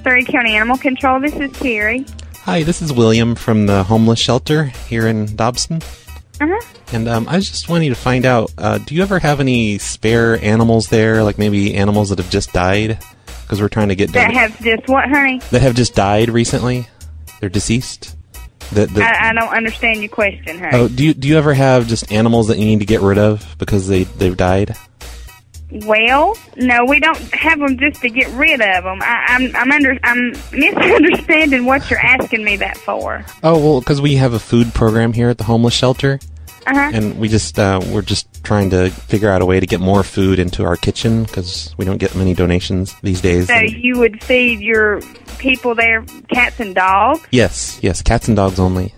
Surrey County Animal Control. This is Terry. Hi, this is William from the homeless shelter here in Dobson. Uh-huh. And I was just wanting to find out, do you ever have any spare animals there, like maybe animals that have just died? Because we're trying to get... That have just what, honey? That have just died recently? They're deceased? I don't understand your question, honey. Oh, do you ever have just animals that you need to get rid of because they've died? Well, no, we don't have them just to get rid of them. I'm misunderstanding what you're asking me that for. Oh, well, because we have a food program here at the homeless shelter. Uh-huh. And we're just trying to figure out a way to get more food into our kitchen because we don't get many donations these days. So you would feed your people there cats and dogs? Yes, cats and dogs only.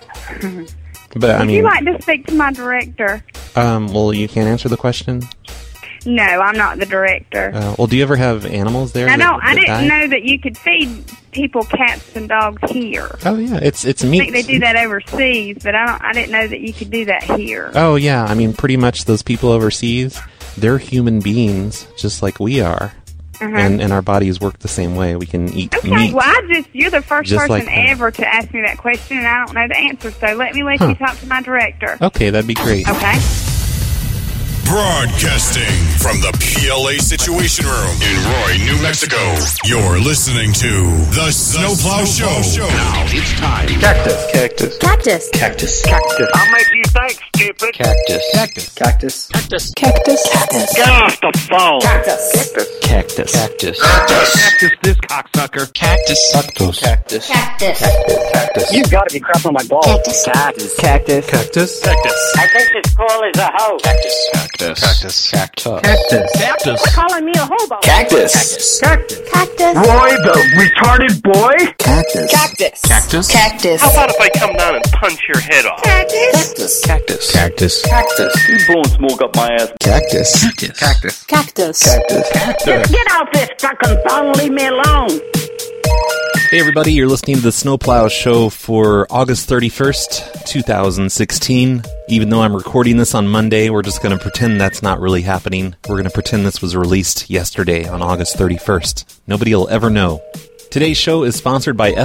But Would you like to speak to my director? Well, you can't answer the question? No, I'm not the director. Well, do you ever have animals there? I didn't know that you could feed people cats and dogs here. Oh yeah, it's meat. I think they do that overseas, but I didn't know that you could do that here. Oh yeah, I mean pretty much those people overseas, they're human beings just like we are. Uh-huh. And our bodies work the same way. We can eat meat. Okay, well, you're the first just person like ever to ask me that question, and I don't know the answer, so let me let you talk to my director. Okay, that'd be great. Okay. Broadcasting from the PLA Situation Room in Roy, New Mexico. You're listening to The Snowplow Show. Now it's time. Cactus. Cactus. Cactus. Cactus. Cactus. I'll make you think, stupid. Cactus. Cactus. Cactus. Cactus. Cactus. Cactus. Get off the phone. Cactus. Cactus. Cactus. Cactus this cocksucker. Cactus. Cactus. Cactus. Cactus. Cactus. You've got to be crapping on my balls. Cactus. Cactus. Cactus. Cactus. Cactus. I think this girl is a hoe. Cactus. Cactus. Cactus. Cactus. Cactus. Cactus. Calling me a hobo. Cactus. Cactus. Cactus. Roy, the retarded boy. Cactus. Cactus. Cactus. Cactus. How about if I come down and punch your head off? Cactus. Cactus. Cactus. Cactus. You blowing smoke up my ass. Cactus. Cactus. Cactus. Cactus. Cactus. Get off this fucking phone. Leave me alone. Hey everybody, you're listening to the Snowplow Show for August 31st, 2016. Even though I'm recording this on Monday, we're just going to pretend that's not really happening. We're going to pretend this was released yesterday on August 31st. Nobody will ever know. Today's show is sponsored by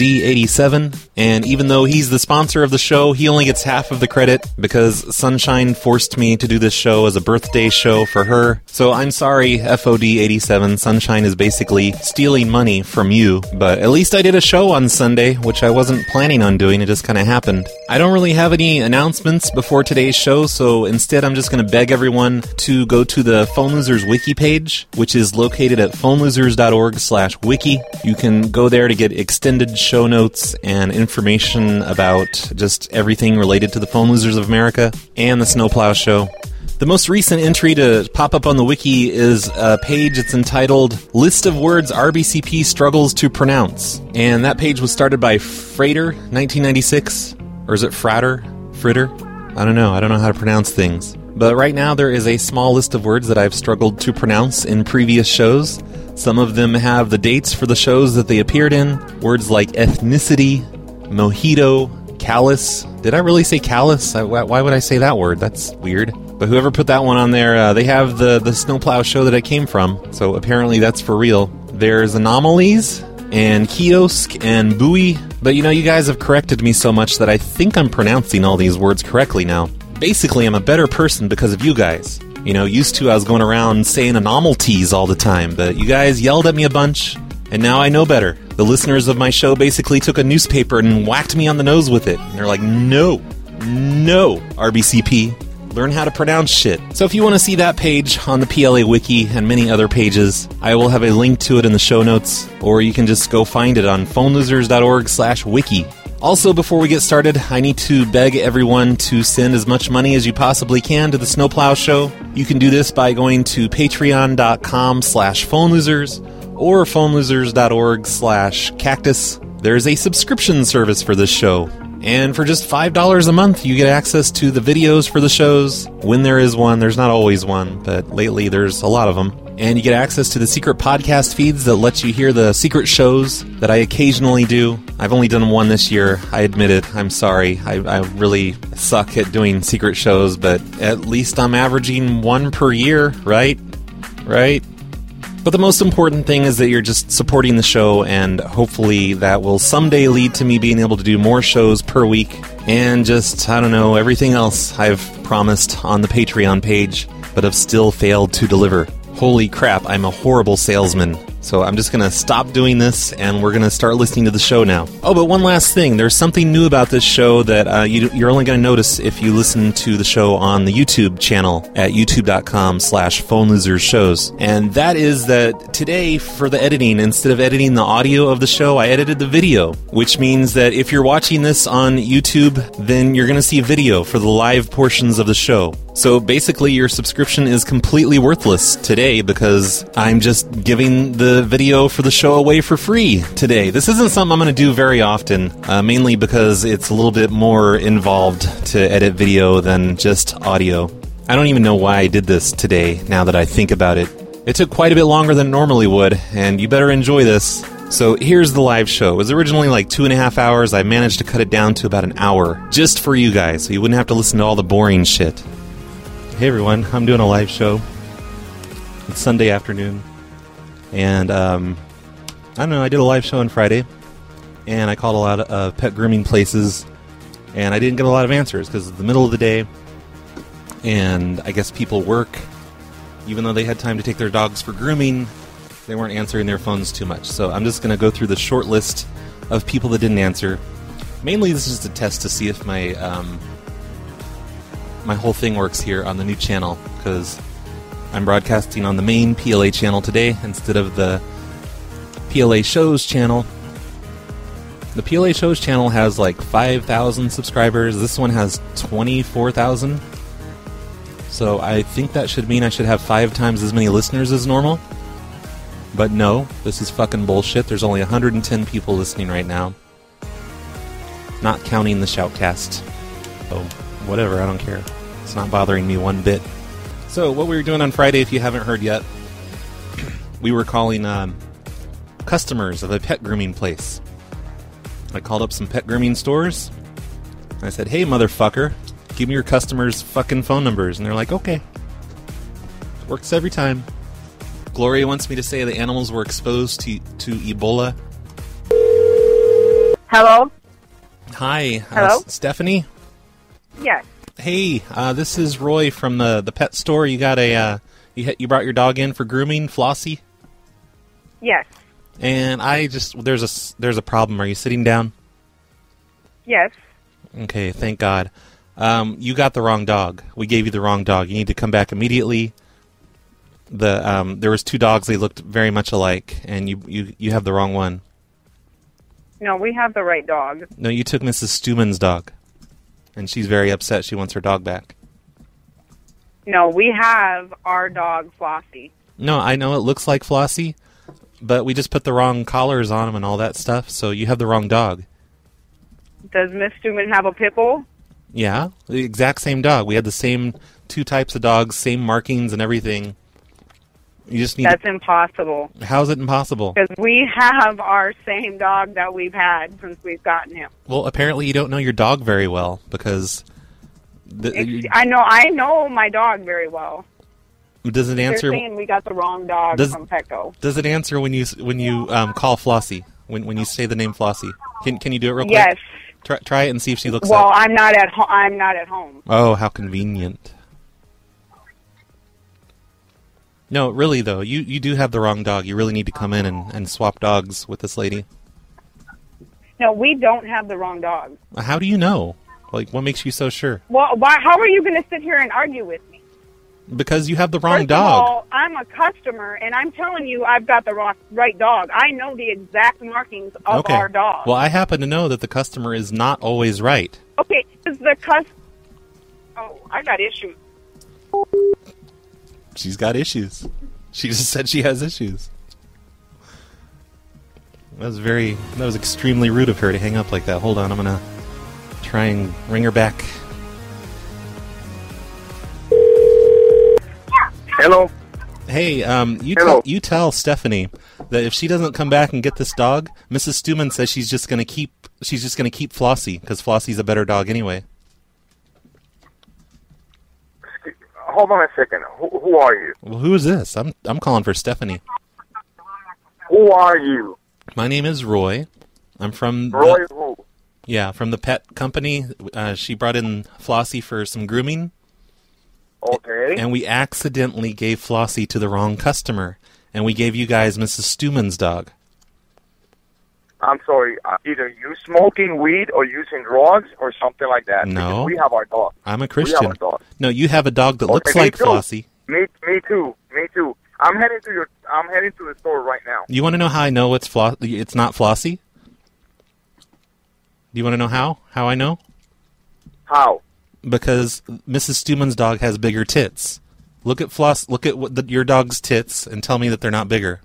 FOD87, and even though he's the sponsor of the show, he only gets half of the credit because Sunshine forced me to do this show as a birthday show for her. So I'm sorry, FOD87. Sunshine is basically stealing money from you, but at least I did a show on Sunday, which I wasn't planning on doing. It just kind of happened. I don't really have any announcements before today's show, so instead I'm just going to beg everyone to go to the Phone Losers Wiki page, which is located at phonelosers.org/wiki. You can go there to get extended show notes and information about just everything related to the Phone Losers of America and the Snowplow Show. The most recent entry to pop up on the wiki is a page that's entitled List of Words RBCP Struggles to Pronounce. And that page was started by Frater, 1996. Or is it Frater? Fritter? I don't know. I don't know how to pronounce things. But right now there is a small list of words that I've struggled to pronounce in previous shows. Some of them have the dates for the shows that they appeared in. Words like ethnicity, mojito, callus. Did I really say callus? Why would I say that word? That's weird. But whoever put that one on there, they have the Snowplow Show that I came from. So apparently that's for real. There's anomalies and kiosk and buoy. But you guys have corrected me so much that I think I'm pronouncing all these words correctly now. Basically, I'm a better person because of you guys. Used to I was going around saying anomalies all the time, but you guys yelled at me a bunch, and now I know better. The listeners of my show basically took a newspaper and whacked me on the nose with it. And they're like, no, RBCP, learn how to pronounce shit. So if you want to see that page on the PLA Wiki and many other pages, I will have a link to it in the show notes, or you can just go find it on phonelosers.org/wiki. Also, before we get started, I need to beg everyone to send as much money as you possibly can to the Snowplow Show. You can do this by going to patreon.com/phonelosers or phonelosers.org/cactus. There's a subscription service for this show. And for just $5 a month, you get access to the videos for the shows. When there is one, there's not always one, but lately there's a lot of them. And you get access to the secret podcast feeds that let you hear the secret shows that I occasionally do. I've only done one this year. I admit it. I'm sorry. I really suck at doing secret shows, but at least I'm averaging one per year, right? Right? But the most important thing is that you're just supporting the show, and hopefully that will someday lead to me being able to do more shows per week, and just, I don't know, everything else I've promised on the Patreon page, but have still failed to deliver. Holy crap, I'm a horrible salesman. So I'm just going to stop doing this, and we're going to start listening to the show now. Oh, but one last thing. There's something new about this show that you're only going to notice if you listen to the show on the YouTube channel at youtube.com/PhoneLosersShows. And that is that today, for the editing, instead of editing the audio of the show, I edited the video, which means that if you're watching this on YouTube, then you're going to see video for the live portions of the show. So basically, your subscription is completely worthless today because I'm just giving the video for the show away for free today. This isn't something I'm going to do very often, mainly because it's a little bit more involved to edit video than just audio. I don't even know why I did this today, now that I think about it. It took quite a bit longer than it normally would, and you better enjoy this. So here's the live show. It was originally like 2.5 hours. I managed to cut it down to about an hour, just for you guys, so you wouldn't have to listen to all the boring shit. Hey everyone, I'm doing a live show. It's Sunday afternoon. And, I don't know, I did a live show on Friday. And I called a lot of pet grooming places. And I didn't get a lot of answers because it's the middle of the day. And I guess people work. Even though they had time to take their dogs for grooming, they weren't answering their phones too much. So I'm just going to go through the short list of people that didn't answer. Mainly this is just a test to see if my whole thing works here on the new channel, because I'm broadcasting on the main PLA channel today instead of the PLA Shows channel. The PLA Shows channel has like 5,000 subscribers. This one has 24,000. So I think that should mean I should have 5 times as many listeners as normal. But no, this is fucking bullshit. There's only 110 people listening right now. Not counting the Shoutcast. Oh, whatever, I don't care. It's not bothering me one bit. So, what we were doing on Friday, if you haven't heard yet, we were calling customers of a pet grooming place. I called up some pet grooming stores. I said, hey, motherfucker, give me your customers' fucking phone numbers. And they're like, okay. Works every time. Gloria wants me to say the animals were exposed to Ebola. Hello? Hi. Hello? Stephanie? Yes. Hey, this is Roy from the pet store. You got you brought your dog in for grooming, Flossie? Yes. And there's a problem. Are you sitting down? Yes. Okay, thank God. You got the wrong dog. We gave you the wrong dog. You need to come back immediately. There was 2 dogs. They looked very much alike, and you have the wrong one. No, we have the right dog. No, you took Mrs. Stuman's dog. And she's very upset. She wants her dog back. No, we have our dog, Flossie. No, I know it looks like Flossie, but we just put the wrong collars on him and all that stuff, so you have the wrong dog. Does Miss Stuman have a pit bull? Yeah, the exact same dog. We had the same 2 types of dogs, same markings and everything. You just need. That's impossible. How's it impossible? Because we have our same dog that we've had since we've gotten him. Well, apparently you don't know your dog very well, because I know my dog very well. Does it answer? They're saying we got the wrong dog from Petco. Does it answer when you call Flossie? When you say the name Flossie? Can you do it real quick? Yes. Try it and see if she looks up. Well, I'm not at home. Oh, how convenient. No, really, though, you do have the wrong dog. You really need to come in and swap dogs with this lady. No, we don't have the wrong dog. How do you know? Like, what makes you so sure? Well, how are you going to sit here and argue with me? Because you have the wrong First dog. of all, I'm a customer, and I'm telling you I've got the right dog. I know the exact markings of our dog. Well, I happen to know that the customer is not always right. Okay, is Oh, I got issues. She's got issues. She just said she has issues. That was extremely rude of her to hang up like that. Hold on, I'm gonna try and ring her back. Hello? Hey, Hello. you tell Stephanie that if she doesn't come back and get this dog, Mrs. Stuman says she's just gonna keep Flossie, because Flossie's a better dog anyway. Hold on a second. Who are you? Well, who is this? I'm calling for Stephanie. Who are you? My name is Roy. I'm from Roy who? from the pet company. She brought in Flossie for some grooming, Okay. and we accidentally gave Flossie to the wrong customer, and we gave you guys Mrs. Stuman's dog. I'm sorry. Either you smoking weed or using drugs or something like that. No. Because we have our dog. I'm a We have Christian. our dog. No, you have a dog that Okay, looks me like too. Flossie. Me too. I'm heading to the store right now. You want to know how I know it's not Flossie? Do you want to know how? How I know? How? Because Mrs. Stuman's dog has bigger tits. Look at your dog's tits and tell me that they're not bigger.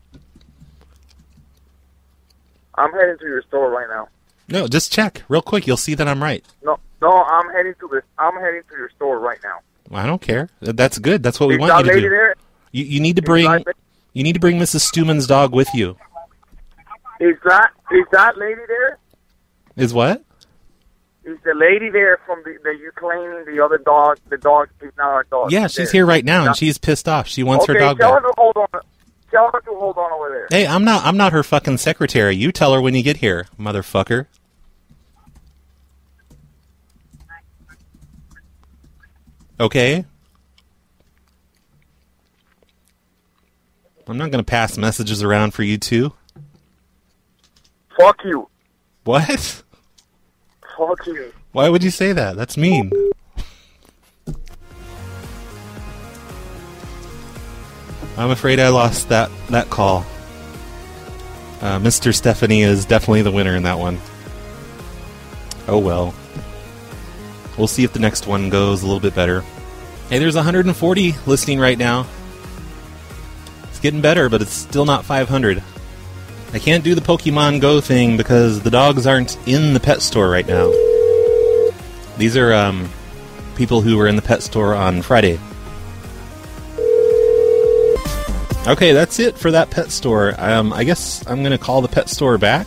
I'm heading to your store right now. No, just check real quick. You'll see that I'm right. No, I'm heading to your store right now. I don't care. That's good. That's what we Is want that you to lady do. there? You need to bring Mrs. Stuman's dog with you. Is that lady there? Is what? Is the lady there from the you claiming the other dog? The dog is not our dog. Yeah, she's here right now, and she's pissed off. She wants her dog tell back. her to hold on. Tell her to hold on over there. Hey, I'm not her fucking secretary. You tell her when you get here, motherfucker. Okay? I'm not going to pass messages around for you two. Fuck you. What? Fuck you. Why would you say that? That's mean. I'm afraid I lost that call. Mr. Stephanie is definitely the winner in that one. Oh well. We'll see if the next one goes a little bit better. Hey, there's 140 listening right now. It's getting better, but it's still not 500. I can't do the Pokemon Go thing because the dogs aren't in the pet store right now. These are people who were in the pet store on Friday. Okay, that's it for that pet store. I guess I'm going to call the pet store back.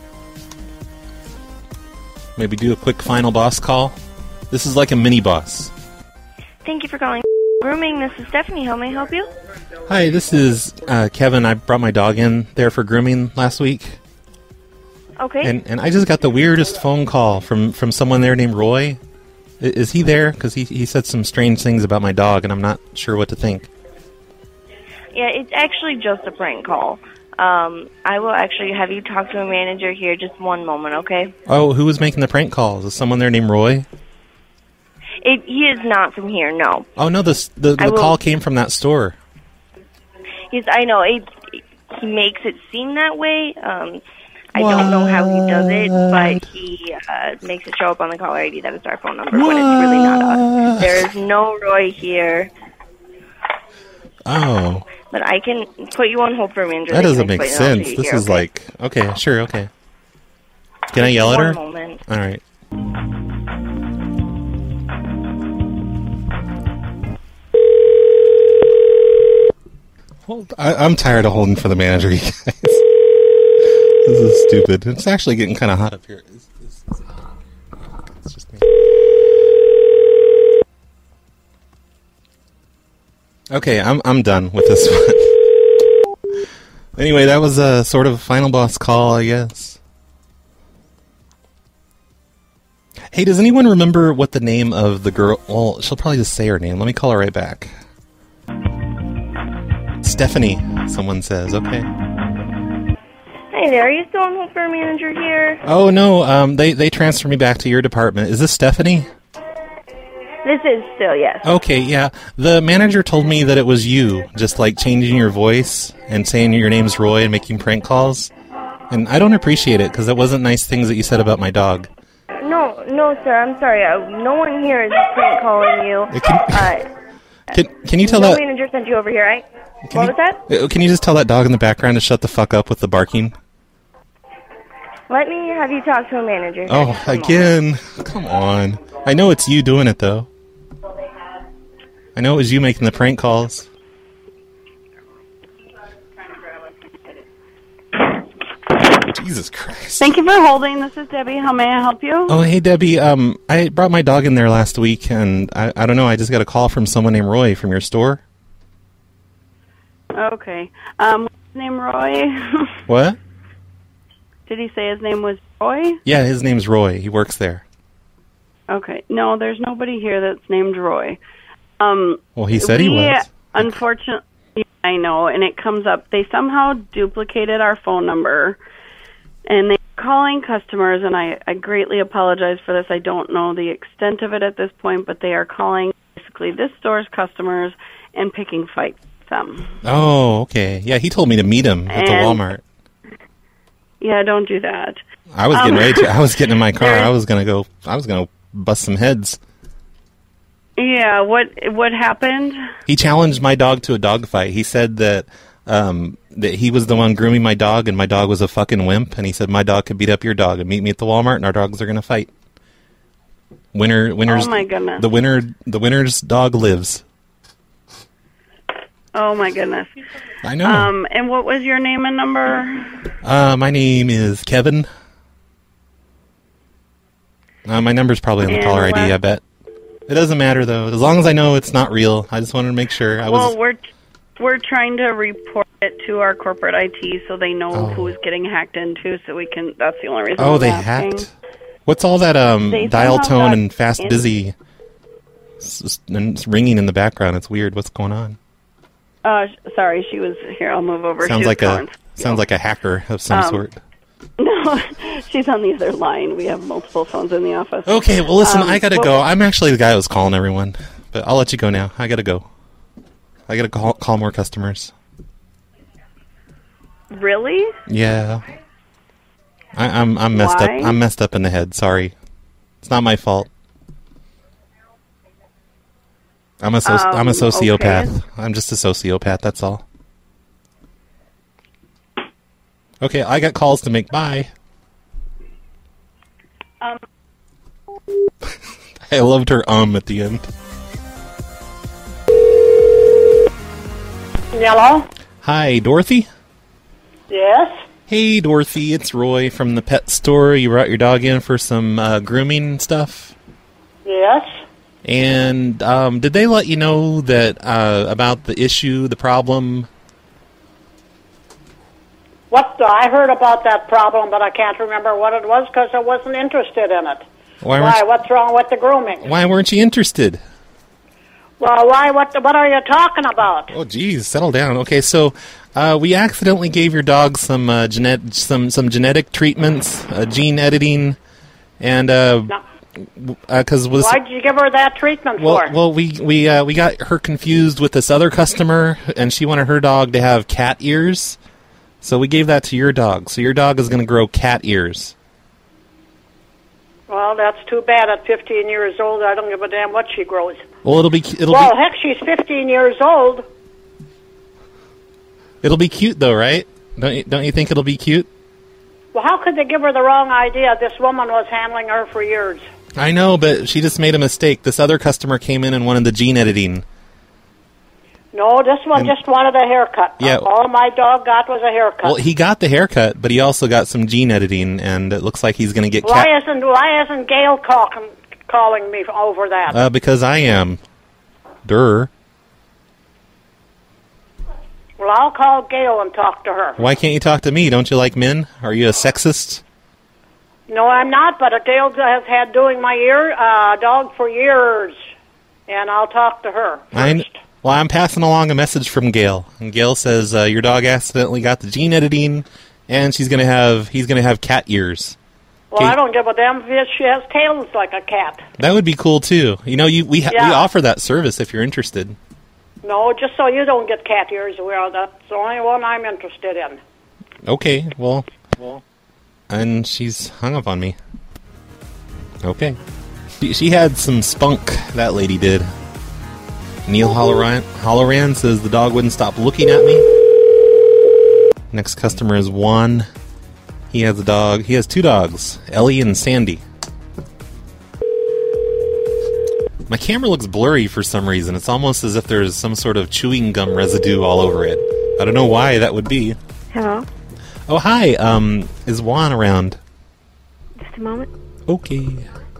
Maybe do a quick final boss call. This is like a mini boss. Thank you for calling Grooming. This is Stephanie. How may I help you? Hi, this is Kevin. I brought my dog in there for grooming last week. Okay. And I just got the weirdest phone call from someone there named Roy. Is he there? Because he said some strange things about my dog, and I'm not sure what to think. Yeah, it's actually just a prank call. I will actually have you talk to a manager here. Just one moment, okay? Oh, who was making the prank calls? Is someone there named Roy? He is not from here, no. Oh, no, the call came from that store. Yes, I know. He makes it seem that way. I don't know how he does it, but he makes it show up on the caller ID that it's our phone number, but it's really not us. There is no Roy here. Oh. But I can put you on hold for a minute. That doesn't make sense. This is like... Okay, sure, okay. Can I yell at her? One moment. All right. I'm tired of holding for the manager, you guys. This is stupid. It's actually getting kind of hot up here. It's just me. Okay, I'm done with this one. Anyway, that was a sort of final boss call, I guess. Hey, does anyone remember what the name of the girl... Well, she'll probably just say her name. Let me call her right back. Stephanie, someone says. Okay. Hey there, are you still on hold for a manager here? Oh, no, they transferred me back to your department. Is this Stephanie? This is still, yes. Okay, yeah. The manager told me that it was you, just like changing your voice and saying your name's Roy and making prank calls. And I don't appreciate it, because it wasn't nice things that you said about my dog. No, sir, I'm sorry. No one here is prank calling you. Can you tell no that... manager sent you over here, right? What was that? Can you just tell that dog in the background to shut the fuck up with the barking? Let me have you talk to a manager. Oh, again. Come on. I know it's you doing it, though. I know it was you making the prank calls. Jesus Christ. Thank you for holding. This is Debbie. How may I help you? Oh, hey, Debbie. I brought my dog in there last week, and I don't know, I just got a call from someone named Roy from your store. Okay. What's the name Roy? What? Did he say his name was Roy? Yeah, his name's Roy. He works there. Okay. No, there's nobody here that's named Roy. Well, he said he was. Unfortunately, I know, and it comes up. They somehow duplicated our phone number, and they're calling customers, and I greatly apologize for this. I don't know the extent of it at this point, but they are calling basically this store's customers and picking fights with them. Oh, okay. Yeah, he told me to meet him at the Walmart. Yeah, don't do that. I was getting ready to. I was getting in my car. I was gonna bust some heads. Yeah, what happened? He challenged my dog to a dog fight. He said that that he was the one grooming my dog, and my dog was a fucking wimp. And he said my dog could beat up your dog and meet me at the Walmart, and our dogs are gonna fight. Winners. Oh my goodness. The winner's dog lives. Oh my goodness. I know. And what was your name and number? My name is Kevin. My number's probably on the caller ID, I bet. It doesn't matter, though. As long as I know it's not real. I just wanted to make sure. We're trying to report it to our corporate IT so they know who's getting hacked into, so we can... That's the only reason I'm they asking. hacked? What's all that dial tone and fast busy and ringing in the background? It's weird. What's going on? Sorry, she was... Here, I'll move over. Sounds like a hacker of some sort. No, she's on the other line. We have multiple phones in the office. Okay, well, listen, I gotta go. I'm actually the guy who was calling everyone, but I'll let you go now. I gotta go. I gotta call more customers. Really? Yeah. I'm messed up. I'm messed up in the head. Sorry, it's not my fault. I'm a sociopath. Okay. I'm just a sociopath. That's all. Okay, I got calls to make. Bye. I loved her at the end. Hello? Hi, Dorothy? Yes? Hey, Dorothy, it's Roy from the pet store. You brought your dog in for some grooming stuff? Yes. And did they let you know that about the issue, the problem? I heard about that problem, but I can't remember what it was because I wasn't interested in it. Why? What's wrong with the grooming? Why weren't you interested? Well, why? What are you talking about? Oh, geez, settle down. Okay, so we accidentally gave your dog some genetic treatments, gene editing, and because why did you give her that treatment for? Well, we got her confused with this other customer, and she wanted her dog to have cat ears. So we gave that to your dog. So your dog is going to grow cat ears. Well, that's too bad. At 15 years old, I don't give a damn what she grows. Well, heck, she's 15 years old. It'll be cute, though, right? Don't you think it'll be cute? Well, how could they give her the wrong idea? This woman was handling her for years. I know, but she just made a mistake. This other customer came in and wanted the gene editing. No, this one just wanted a haircut. Yeah. All my dog got was a haircut. Well, he got the haircut, but he also got some gene editing, and it looks like he's going to get Why isn't Gail calling me over that? Because I am. Durr. Well, I'll call Gail and talk to her. Why can't you talk to me? Don't you like men? Are you a sexist? No, I'm not, but Gail has had doing my dog for years, and I'll talk to her first. Well, I'm passing along a message from Gail, and Gail says your dog accidentally got the gene editing, and he's gonna have cat ears. Well, I don't give a damn if she has tails like a cat. That would be cool too. You know, we offer that service if you're interested. No, just so you don't get cat ears. Well, that's the only one I'm interested in. Okay, well, and she's hung up on me. Okay, she had some spunk. That lady did. Neil Halloran says the dog wouldn't stop looking at me. Next customer is Juan. He has a dog. He has two dogs, Ellie and Sandy. My camera looks blurry for some reason. It's almost as if there's some sort of chewing gum residue all over it. I don't know why that would be. Hello? Oh, hi. Is Juan around? Just a moment. Okay.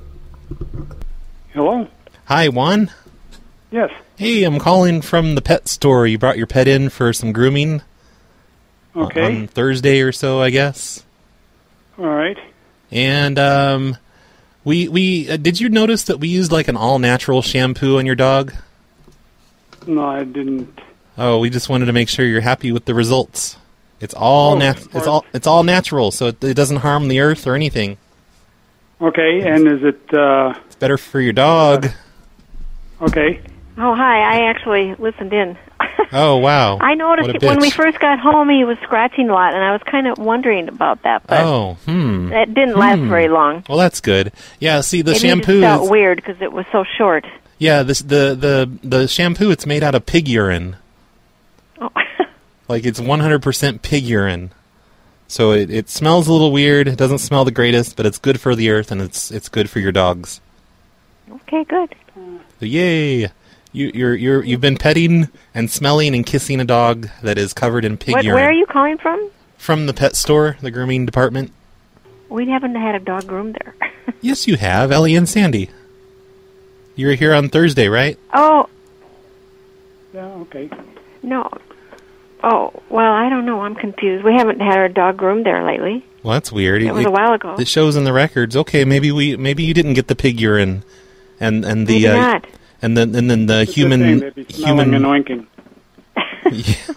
Hello? Hi, Juan? Yes. Hey, I'm calling from the pet store. You brought your pet in for some grooming? Okay. on Thursday or so, I guess. All right. And we did you notice that we used like an all-natural shampoo on your dog? No, I didn't. Oh, we just wanted to make sure you're happy with the results. It's all it's all natural, so it doesn't harm the earth or anything. Okay, and is it... it's better for your dog. Okay. Oh, hi. I actually listened in. Oh, wow. I noticed What a when we bitch. first got home, he was scratching a lot, and I was kind of wondering about that, but it didn't last very long. Well, that's good. Yeah, see, the Maybe shampoo it just felt is... weird because it was so short. Yeah, the shampoo, it's made out of pig urine. Oh. Like, it's 100% pig urine. So it smells a little weird. It doesn't smell the greatest, but it's good for the earth, and it's good for your dogs. Okay, good. So yay! You've been petting and smelling and kissing a dog that is covered in pig urine. Where are you calling from? From the pet store, the grooming department. We haven't had a dog groomed there. Yes, you have, Ellie and Sandy. You were here on Thursday, right? Oh. Yeah, okay. No. Oh, well, I don't know. I'm confused. We haven't had our dog groomed there lately. Well, that's weird. It was a while ago. It shows in the records. Okay, maybe you didn't get the pig urine, and the Maybe not. and then the It's human the same, they'd be smelling and oinking. Yeah.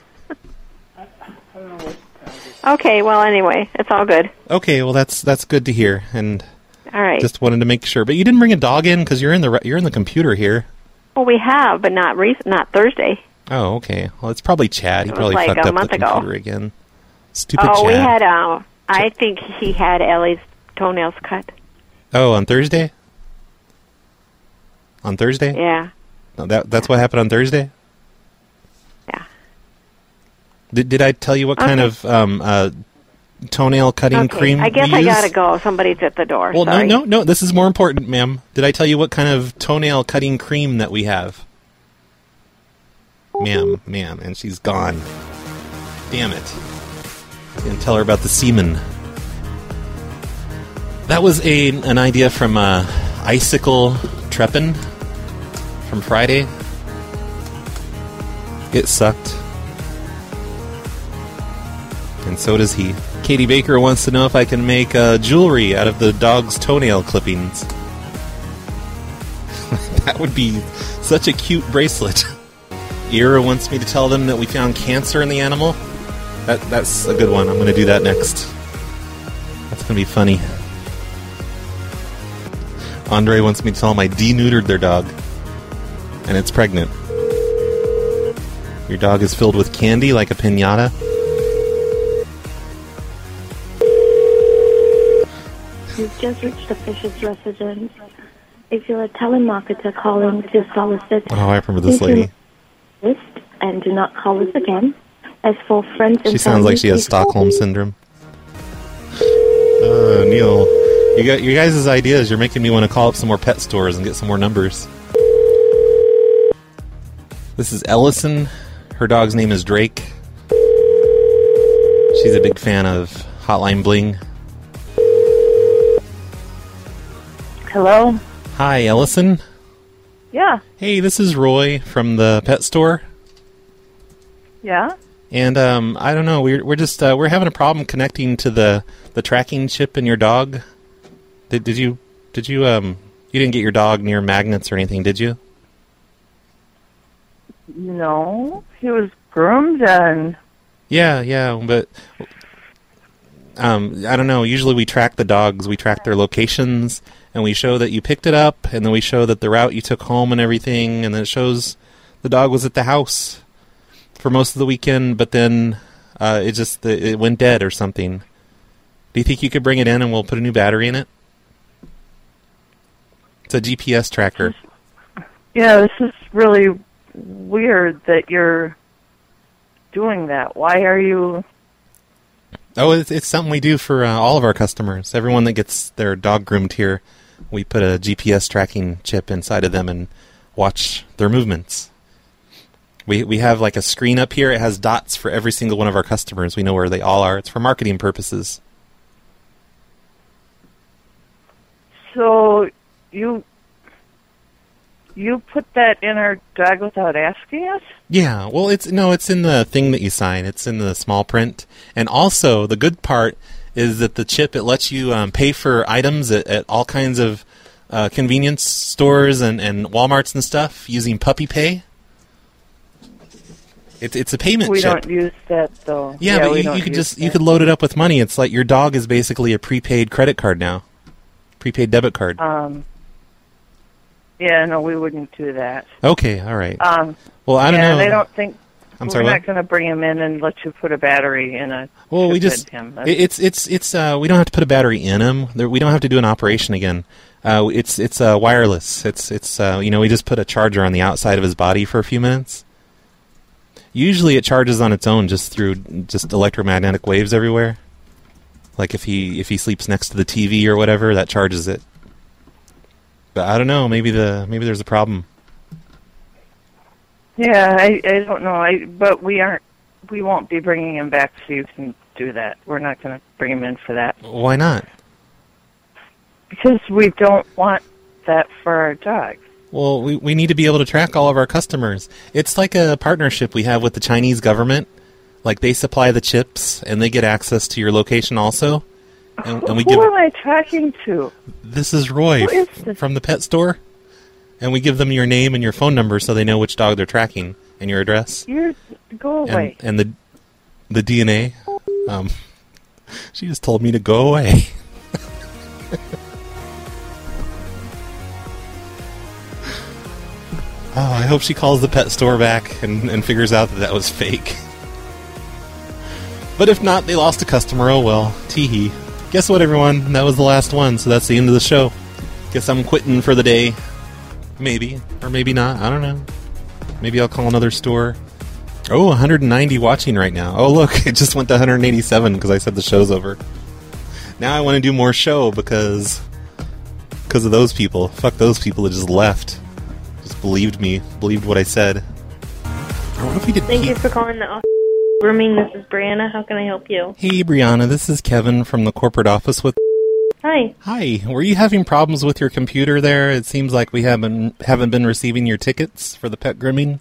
Okay, well, anyway, it's all good. Okay, well that's good to hear, and All right. just wanted to make sure. But you didn't bring a dog in because you're in the computer here. Well, we have, but not Thursday. Oh, okay. Well, it's probably Chad. He It was probably like fucked a up the month ago. computer again. Stupid Oh, Chad. we had, I think he had Ellie's toenails cut. Oh, on Thursday? On Thursday? Yeah. No, that's what happened on Thursday? Yeah. Did I tell you what kind of toenail cutting cream I guess we I use? gotta go. Somebody's at the door. Well, Sorry. no. This is more important, ma'am. Did I tell you what kind of toenail cutting cream that we have? Ma'am, and she's gone. Damn it. I didn't tell her about the semen. That was an idea from Icicle Treppin from Friday. It sucked. And so does he. Katie Baker wants to know if I can make jewelry out of the dog's toenail clippings. That would be such a cute bracelet. Ira wants me to tell them that we found cancer in the animal. That's a good one. I'm going to do that next. That's going to be funny. Andre wants me to tell them I deneutered their dog. And it's pregnant. Your dog is filled with candy like a piñata. You've just reached the Fisher's residence. If you're a telemarketer calling to solicit... Oh, I remember this lady. ...list and do not call us again. As for friends and She sounds like she has Stockholm Syndrome. Neil, you guys' ideas, you're making me want to call up some more pet stores and get some more numbers. This is Ellison. Her dog's name is Drake. She's a big fan of Hotline Bling. Hello? Hi, Ellison. Yeah. Hey, this is Roy from the pet store. Yeah? And I don't know, we're just we're having a problem connecting to the tracking chip in your dog. Did you you didn't get your dog near magnets or anything, did you? No. He was groomed and... Yeah, but I don't know, usually we track the dogs, we track their locations, and we show that you picked it up, and then we show that the route you took home and everything, and then it shows the dog was at the house for most of the weekend, but then it went dead or something. Do you think you could bring it in and we'll put a new battery in it? It's a GPS tracker. Yeah, this is really weird that you're doing that. Why are you... Oh, it's something we do for all of our customers. Everyone that gets their dog groomed here, we put a GPS tracking chip inside of them and watch their movements. We have like a screen up here. It has dots for every single one of our customers. We know where they all are. It's for marketing purposes. So, you... You put that in our dog without asking us? Yeah, well, it's in the thing that you sign. It's in the small print. And also, the good part is that the chip, it lets you pay for items at all kinds of convenience stores and Walmarts and stuff using Puppy Pay. It's a payment we chip. We don't use that, though. Yeah, but you could load it up with money. It's like your dog is basically a prepaid credit card now. Prepaid debit card. Yeah, no, we wouldn't do that. Okay, all right. Well, I don't know. They don't think we're not going to bring him in and let you put a battery in a. Well, we just him. It's we don't have to put a battery in him. We don't have to do an operation again. It's wireless. It's we just put a charger on the outside of his body for a few minutes. Usually, it charges on its own just through electromagnetic waves everywhere. Like if he sleeps next to the TV or whatever, that charges it. But I don't know. Maybe there's a problem. Yeah, I don't know. But we won't be bringing him back, so you can do that. We're not going to bring him in for that. Why not? Because we don't want that for our dog. Well, we need to be able to track all of our customers. It's like a partnership we have with the Chinese government. Like they supply the chips, and they get access to your location also. And we Who am I talking to? This is Roy from the pet store. And we give them your name and your phone number so they know which dog they're tracking and your address. Go away. And the DNA. She just told me to go away. Oh, I hope she calls the pet store back and figures out that was fake. But if not, they lost a customer. Oh well. Tee-hee. Guess what, everyone? That was the last one, so that's the end of the show. Guess I'm quitting for the day. Maybe. Or maybe not. I don't know. Maybe I'll call another store. Oh, 190 watching right now. Oh, look. It just went to 187 because I said the show's over. Now I want to do more show because of those people. Fuck those people that just left. Just believed what I said. Or what if we did Thank you for calling the office. Grooming, this is Brianna. How can I help you? Hey, Brianna, this is Kevin from the corporate office with... Hi. Hi. Were you having problems with your computer there? It seems like we haven't been receiving your tickets for the pet grooming.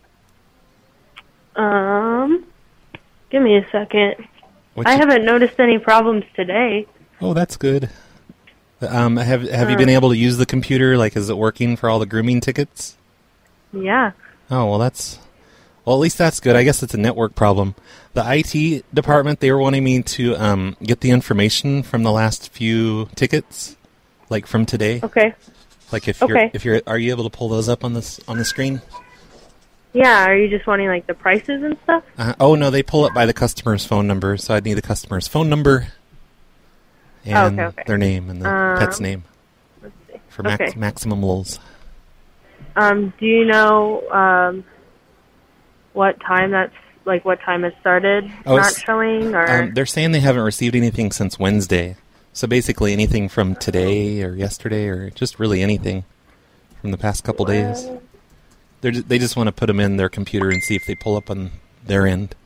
Give me a second. I haven't noticed any problems today. Oh, that's good. Have you been able to use the computer? Like, is it working for all the grooming tickets? Yeah. Oh, well, at least that's good. I guess it's a network problem. The IT department, they were wanting me to get the information from the last few tickets, like from today. Okay. Like are you able to pull those up on the screen? Yeah. Are you just wanting like the prices and stuff? Oh no, they pull up by the customer's phone number, so I'd need the customer's phone number and their name and the pet's name. Let's see. For maximum lulz. Do you know what time it started not showing? Or they're saying they haven't received anything since Wednesday. So basically anything from today or yesterday or just really anything from the past couple days. They just want to put them in their computer and see if they pull up on their end.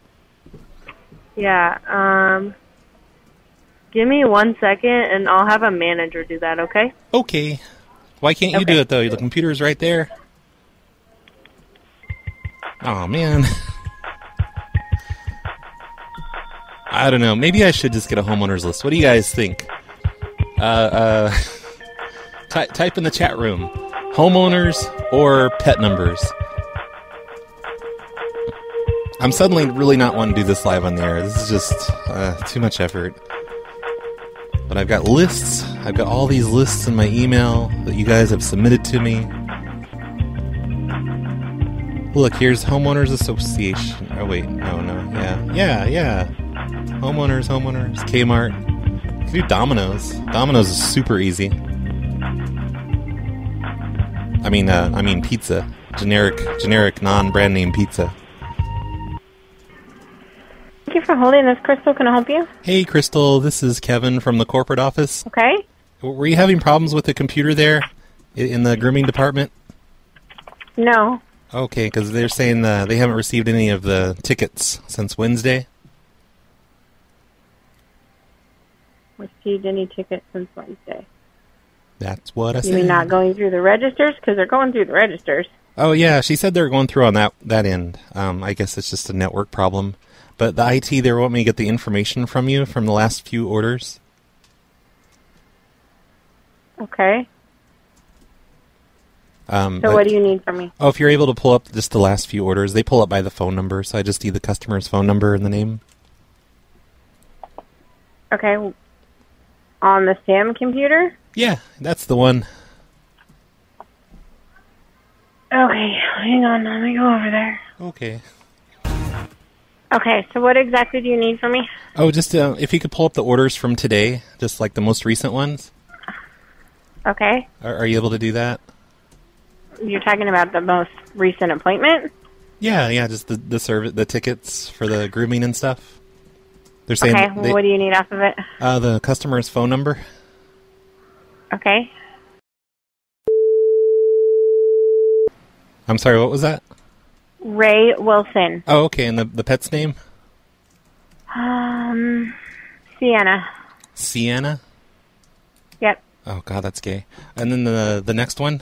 Yeah. Give me 1 second and I'll have a manager do that, okay? Okay. Why can't you do it, though? The computer's right there. Oh, man. I don't know. Maybe I should just get a homeowners list. What do you guys think? Type in the chat room. Homeowners or pet numbers. I'm suddenly really not wanting to do this live on the air. This is just too much effort. But I've got lists. I've got all these lists in my email that you guys have submitted to me. Look, here's Homeowners Association. Oh, wait. No. Yeah. Homeowners. Kmart. You can do Domino's. Domino's is super easy. I mean pizza. Generic non-brand name pizza. Thank you for holding this. Crystal, can I help you? Hey, Crystal. This is Kevin from the corporate office. Okay. Were you having problems with the computer there in the grooming department? No. Okay, because they're saying they haven't received any of the tickets since Wednesday. Received any tickets since Wednesday. That's what I said. You mean not going through the registers? Because they're going through the registers. Oh, yeah, she said they're going through on that end. I guess it's just a network problem. But the IT, they want me to get the information from you from the last few orders. Okay. So what do you need from me? Oh, if you're able to pull up just the last few orders, they pull up by the phone number, so I just need the customer's phone number and the name. Okay. On the Sam computer? Yeah, that's the one. Okay, hang on, let me go over there. Okay. Okay, so what exactly do you need from me? Oh, just if you could pull up the orders from today, just like the most recent ones. Okay. Are you able to do that? You're talking about the most recent appointment? Yeah, just the tickets for the grooming and stuff. They're saying okay, what do you need off of it? The customer's phone number. Okay. I'm sorry, what was that? Ray Wilson. Oh, okay, and the pet's name? Sienna. Sienna? Yep. Oh, God, that's gay. And then the next one?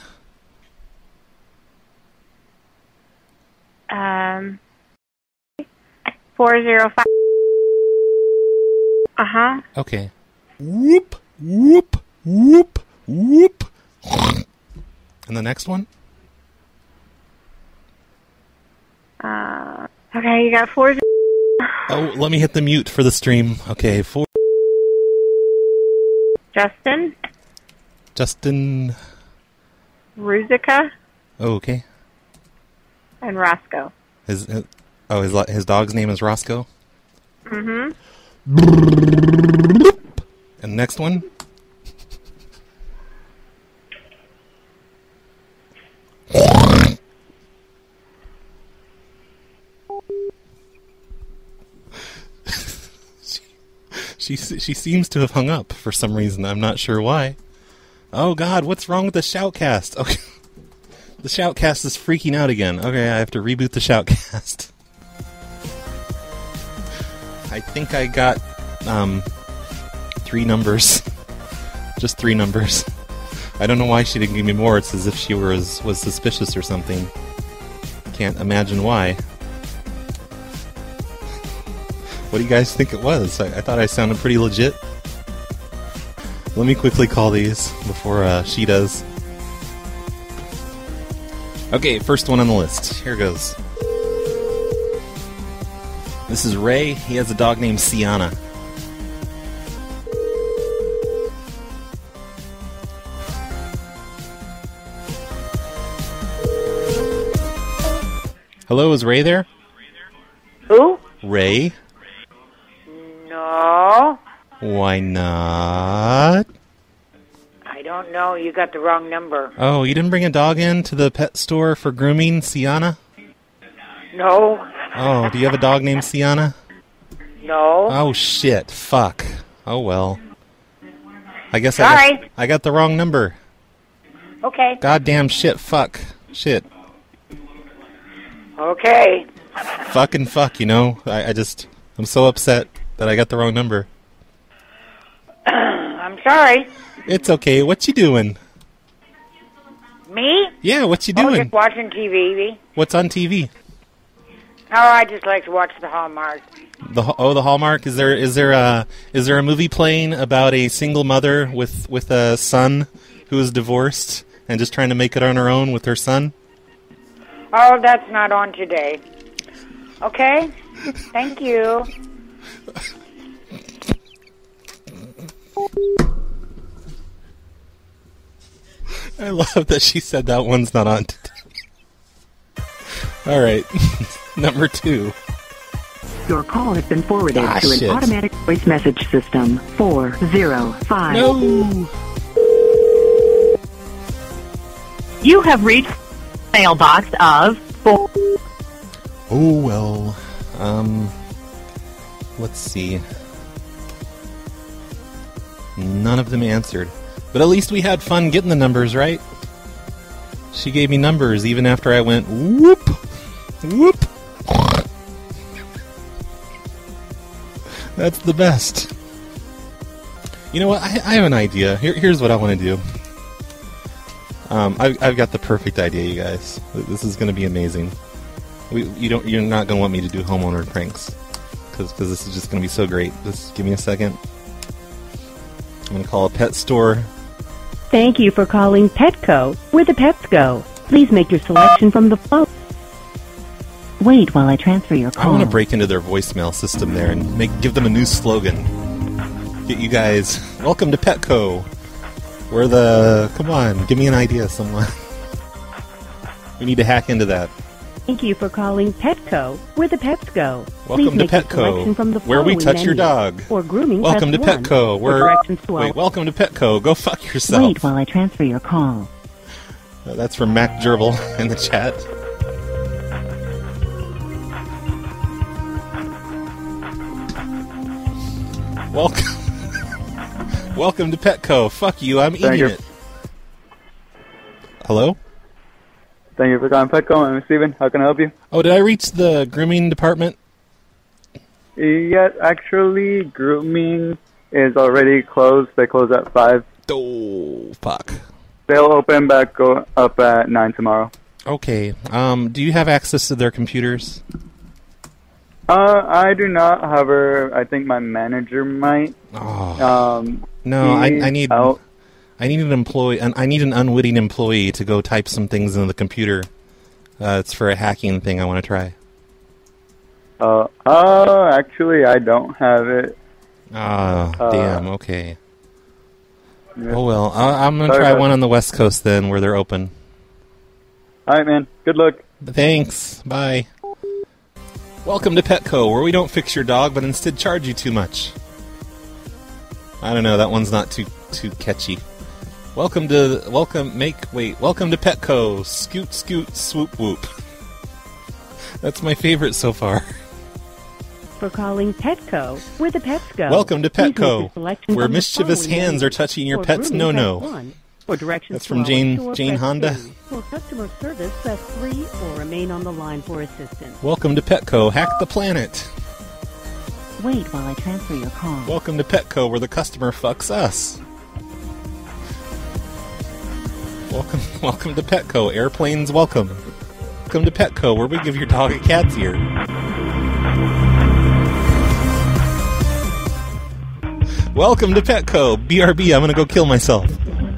405. Uh-huh. Okay. Whoop, whoop, whoop, whoop. And the next one? Okay, you got 4. Oh, let me hit the mute for the stream. Okay, 4. Justin. Ruzica. Oh, okay. And Roscoe. His dog's name is Roscoe? Mm-hmm. And the next one? She seems to have hung up for some reason. I'm not sure why. Oh, God, what's wrong with the Shoutcast? Okay. The Shoutcast is freaking out again. Okay, I have to reboot the Shoutcast. I think I got 3 numbers. Just 3 numbers. I don't know why she didn't give me more. It's as if she was suspicious or something. Can't imagine why. What do you guys think it was? I thought I sounded pretty legit. Let me quickly call these before she does. Okay, first one on the list. Here goes. This is Ray. He has a dog named Sienna. Hello, is Ray there? Who? Ray? No. Why not? I don't know. You got the wrong number. Oh, you didn't bring a dog in to the pet store for grooming, Sienna? No. Oh, do you have a dog named Sienna? No. Oh, shit. Fuck. Oh, well. I guess Sorry. I got the wrong number. Okay. Goddamn shit. Fuck. Shit. Okay. Fucking fuck, you know? I'm so upset that I got the wrong number. I'm sorry. It's okay. What you doing? Me? Yeah, what you Oh, doing? just watching TV. What's on TV? Oh, I just like to watch the Hallmark. The Hallmark. Is there a movie playing about a single mother with a son who is divorced and just trying to make it on her own with her son? Oh, that's not on today. Okay? Thank you. I love that she said that one's not on today. All right. Number 2. Your call has been forwarded to shit. an automatic voice message system. 405. No. You have reached mailbox of 4. Oh, well. Let's see. None of them answered. But at least we had fun getting the numbers, right? She gave me numbers even after I went, whoop, whoop. That's the best. You know what? I have an idea. Here's what I want to do. I've got the perfect idea, you guys. This is going to be amazing. You're not going to want me to do homeowner pranks because this is just going to be so great. Just give me a second. I'm going to call a pet store. Thank you for calling Petco, where the pets go. Please make your selection from the phone. Wait while I transfer your call. I want to break into their voicemail system there and give them a new slogan. Get you guys, welcome to Petco. Come on, give me an idea, someone. We need to hack into that. Thank you for calling Petco, where the pets go. Welcome to Petco, where we touch your dog. Or grooming. Welcome to Petco, welcome to Petco. Go fuck yourself. Wait while I transfer your call. That's from Mac Gerbil in the chat. Welcome to Petco. Fuck you, I'm eating it. Hello? Thank you for calling Petco. I'm Steven. How can I help you? Oh, did I reach the grooming department? Yes, actually, grooming is already closed. They close at 5. Oh, fuck. They'll open back up at 9 tomorrow. Okay. Do you have access to their computers? I do not. However, I think my manager might. Oh. No, I need an employee. I need an unwitting employee to go type some things into the computer. It's for a hacking thing I want to try. Actually, I don't have it. Damn. Okay. Yeah. Oh well, I'm gonna try one on the West Coast then, where they're open. All right, man. Good luck. Thanks. Bye. Welcome to Petco, where we don't fix your dog, but instead charge you too much. I don't know, that one's not too catchy. Welcome to Petco. Scoot, scoot, swoop, whoop. That's my favorite so far. For calling Petco, where the pets go. Welcome to Petco, where mischievous hands are touching your pet's no-no. That's from Jane Honda. For customer service, press 3 or remain on the line for assistance. Welcome to Petco, hack the planet. Wait while I transfer your call. Welcome to Petco, where the customer fucks us. Welcome to Petco, airplanes welcome. Welcome to Petco, where we give your dog a cat's ear. Welcome to Petco, BRB, I'm gonna go kill myself.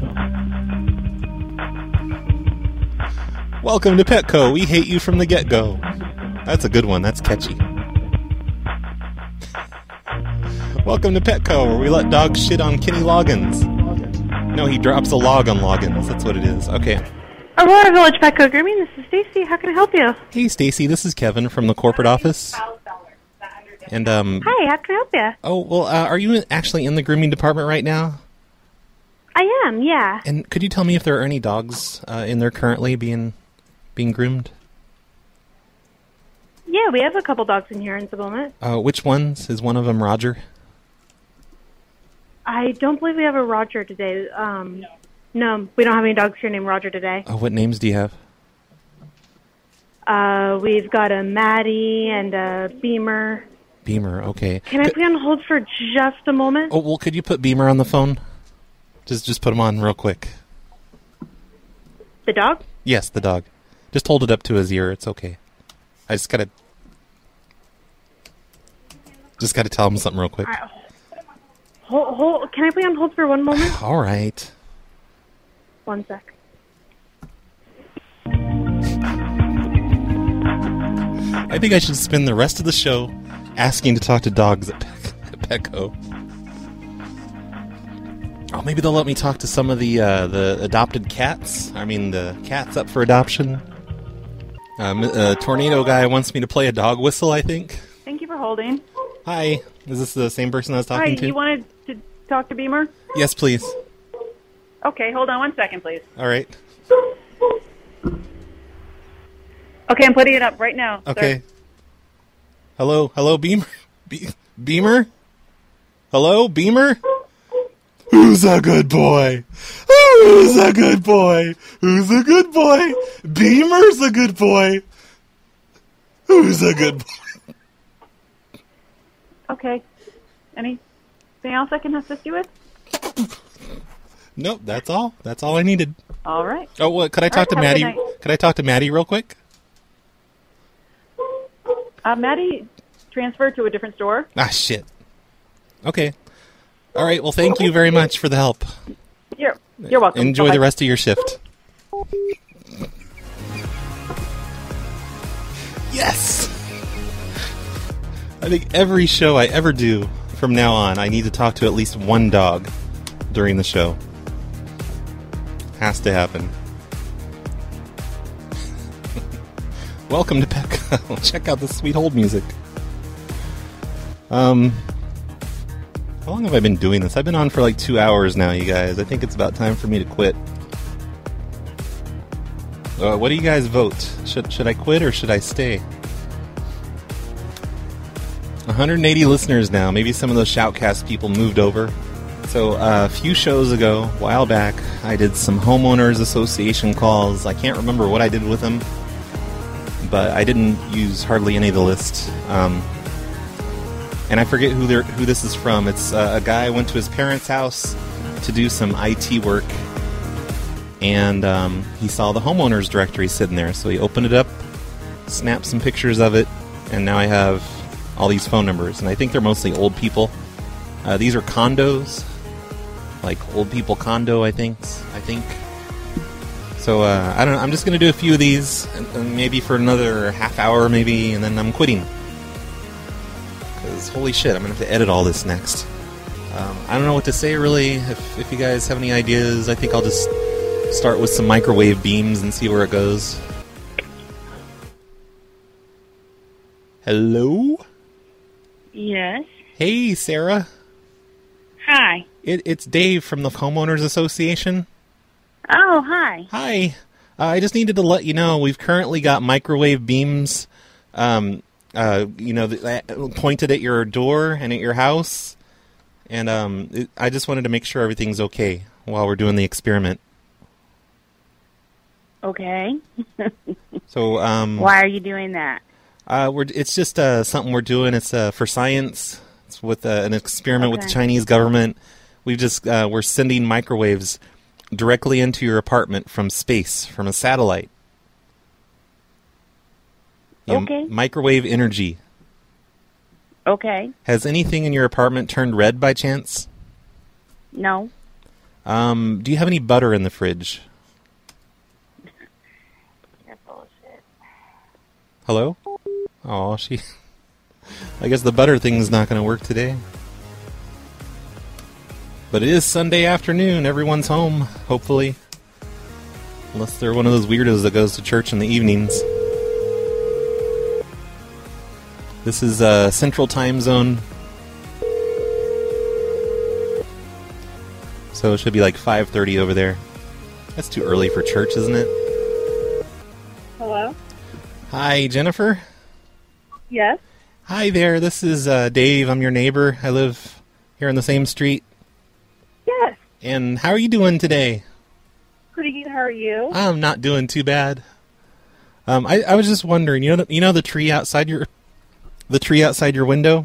Welcome to Petco, we hate you from the get-go. That's a good one, that's catchy. Welcome to Petco, where we let dogs shit on Kenny Loggins. No, he drops a log on Loggins, that's what it is. Okay. Aurora Village Petco Grooming, this is Stacy. How can I help you? Hey, Stacy, this is Kevin from the corporate office. And, Hi, how can I help you? Oh, well, are you actually in the grooming department right now? I am, yeah. And could you tell me if there are any dogs in there currently being groomed? Yeah, we have a couple dogs in here in the moment. Which ones? Is one of them Roger? I don't believe we have a Roger today. No, we don't have any dogs here named Roger today. What names do you have? We've got a Maddie and a Beamer. Beamer, okay. Can I put you on hold for just a moment? Oh, well, could you put Beamer on the phone? Just put him on real quick. The dog? Yes, the dog. Just hold it up to his ear. It's okay. I just gotta tell him something real quick. Right. Hold. Can I put you on hold for one moment? All right. 1 sec. I think I should spend the rest of the show asking to talk to dogs at Petco. Oh, maybe they'll let me talk to some of the adopted cats. I mean, the cats up for adoption. Tornado guy wants me to play a dog whistle, I think. Thank you for holding. Hi. Is this the same person I was talking to? Hi, you wanted to talk to Beamer? Yes, please. Okay, hold on 1 second, please. All right. Okay, I'm putting it up right now. Okay. Sir. Hello, Beamer? Beamer? Hello, Beamer? Who's a good boy? Who's a good boy? Who's a good boy? Beamer's a good boy. Who's a good boy? Okay. Anything else I can assist you with? Nope, that's all. That's all I needed. All right. Oh, what? Could I talk to All right, Maddie? have a good night. Could I talk to Maddie real quick? Maddie transferred to a different store. Ah, shit. Okay. All right. Well, thank you very much for the help. You're welcome. Enjoy Bye-bye. the rest of your shift. Yes! I think every show I ever do from now on, I need to talk to at least one dog during the show. Has to happen. Welcome to Petco. Check out the sweet hold music. How long have I been doing this? I've been on for like 2 hours now, you guys. I think it's about time for me to quit. What do you guys vote? Should I quit or should I stay? 180 listeners now. Maybe some of those Shoutcast people moved over. So a few shows ago, a while back, I did some homeowners association calls. I can't remember what I did with them, but I didn't use hardly any of the list. And I forget who this is from. It's a guy went to his parents' house to do some IT work, and he saw the homeowners directory sitting there. So he opened it up, snapped some pictures of it, and now I have all these phone numbers. And I think they're mostly old people. These are condos, like old people condo, I think. So I don't know. I'm just going to do a few of these, and maybe for another half hour, maybe, and then I'm quitting. Because holy shit, I'm going to have to edit all this next. I don't know what to say, really. If you guys have any ideas, I think I'll just start with some microwave beams and see where it goes. Hello? Yes. Hey, Sarah. Hi. It's Dave from the Homeowners Association. Oh, hi. Hi. I just needed to let you know we've currently got microwave beams, pointed at your door and at your house. And I just wanted to make sure everything's okay while we're doing the experiment. Okay. So, why are you doing that? It's just something we're doing. It's for science. It's with an experiment with the Chinese government. We're sending microwaves directly into your apartment from space, from a satellite. Okay. Microwave energy. Okay. Has anything in your apartment turned red by chance? No. Do you have any butter in the fridge? You're bullshit. Hello? Oh, I guess the butter thing's not going to work today. But it is Sunday afternoon. Everyone's home, hopefully. Unless they're one of those weirdos that goes to church in the evenings. This is Central Time Zone. So it should be like 5:30 over there. That's too early for church, isn't it? Hello? Hi, Jennifer. Yes? Hi there, this is Dave. I'm your neighbor. I live here on the same street. Yes. And how are you doing today? Pretty good. How are you? I'm not doing too bad. I was just wondering, you know the tree outside your window?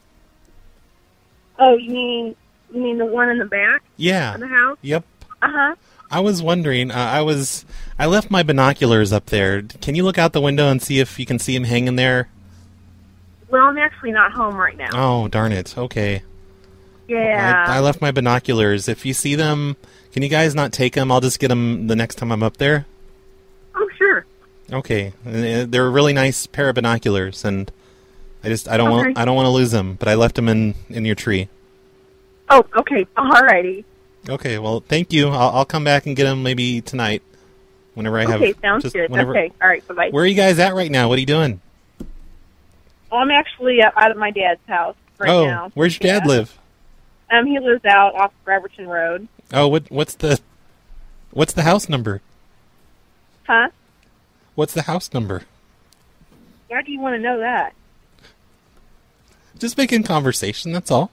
Oh, you mean the one in the back? Yeah. Of the house? Yep. Uh-huh. I was wondering, I left my binoculars up there. Can you look out the window and see if you can see them hanging there? Well, I'm actually not home right now. Oh, darn it. Okay. Yeah. I left my binoculars. If you see them, can you guys not take them? I'll just get them the next time I'm up there. Oh, sure. Okay. They're a really nice pair of binoculars, and I don't want to lose them, but I left them in your tree. Oh, okay. Alrighty. Okay, well, thank you. I'll come back and get them maybe tonight, whenever I have. Okay, sounds good. Okay, all right, bye-bye. Where are you guys at right now? What are you doing? Well, I'm actually out at my dad's house now. Oh, where's your dad live? He lives out off Braverton Road. Oh, what's the house number? Huh? What's the house number? Why do you want to know that? Just making conversation, that's all.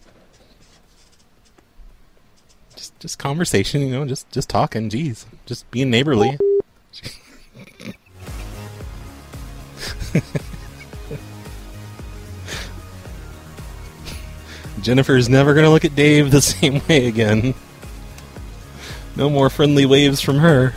Just conversation, just talking, jeez. Just being neighborly. Jennifer's never going to look at Dave the same way again. No more friendly waves from her.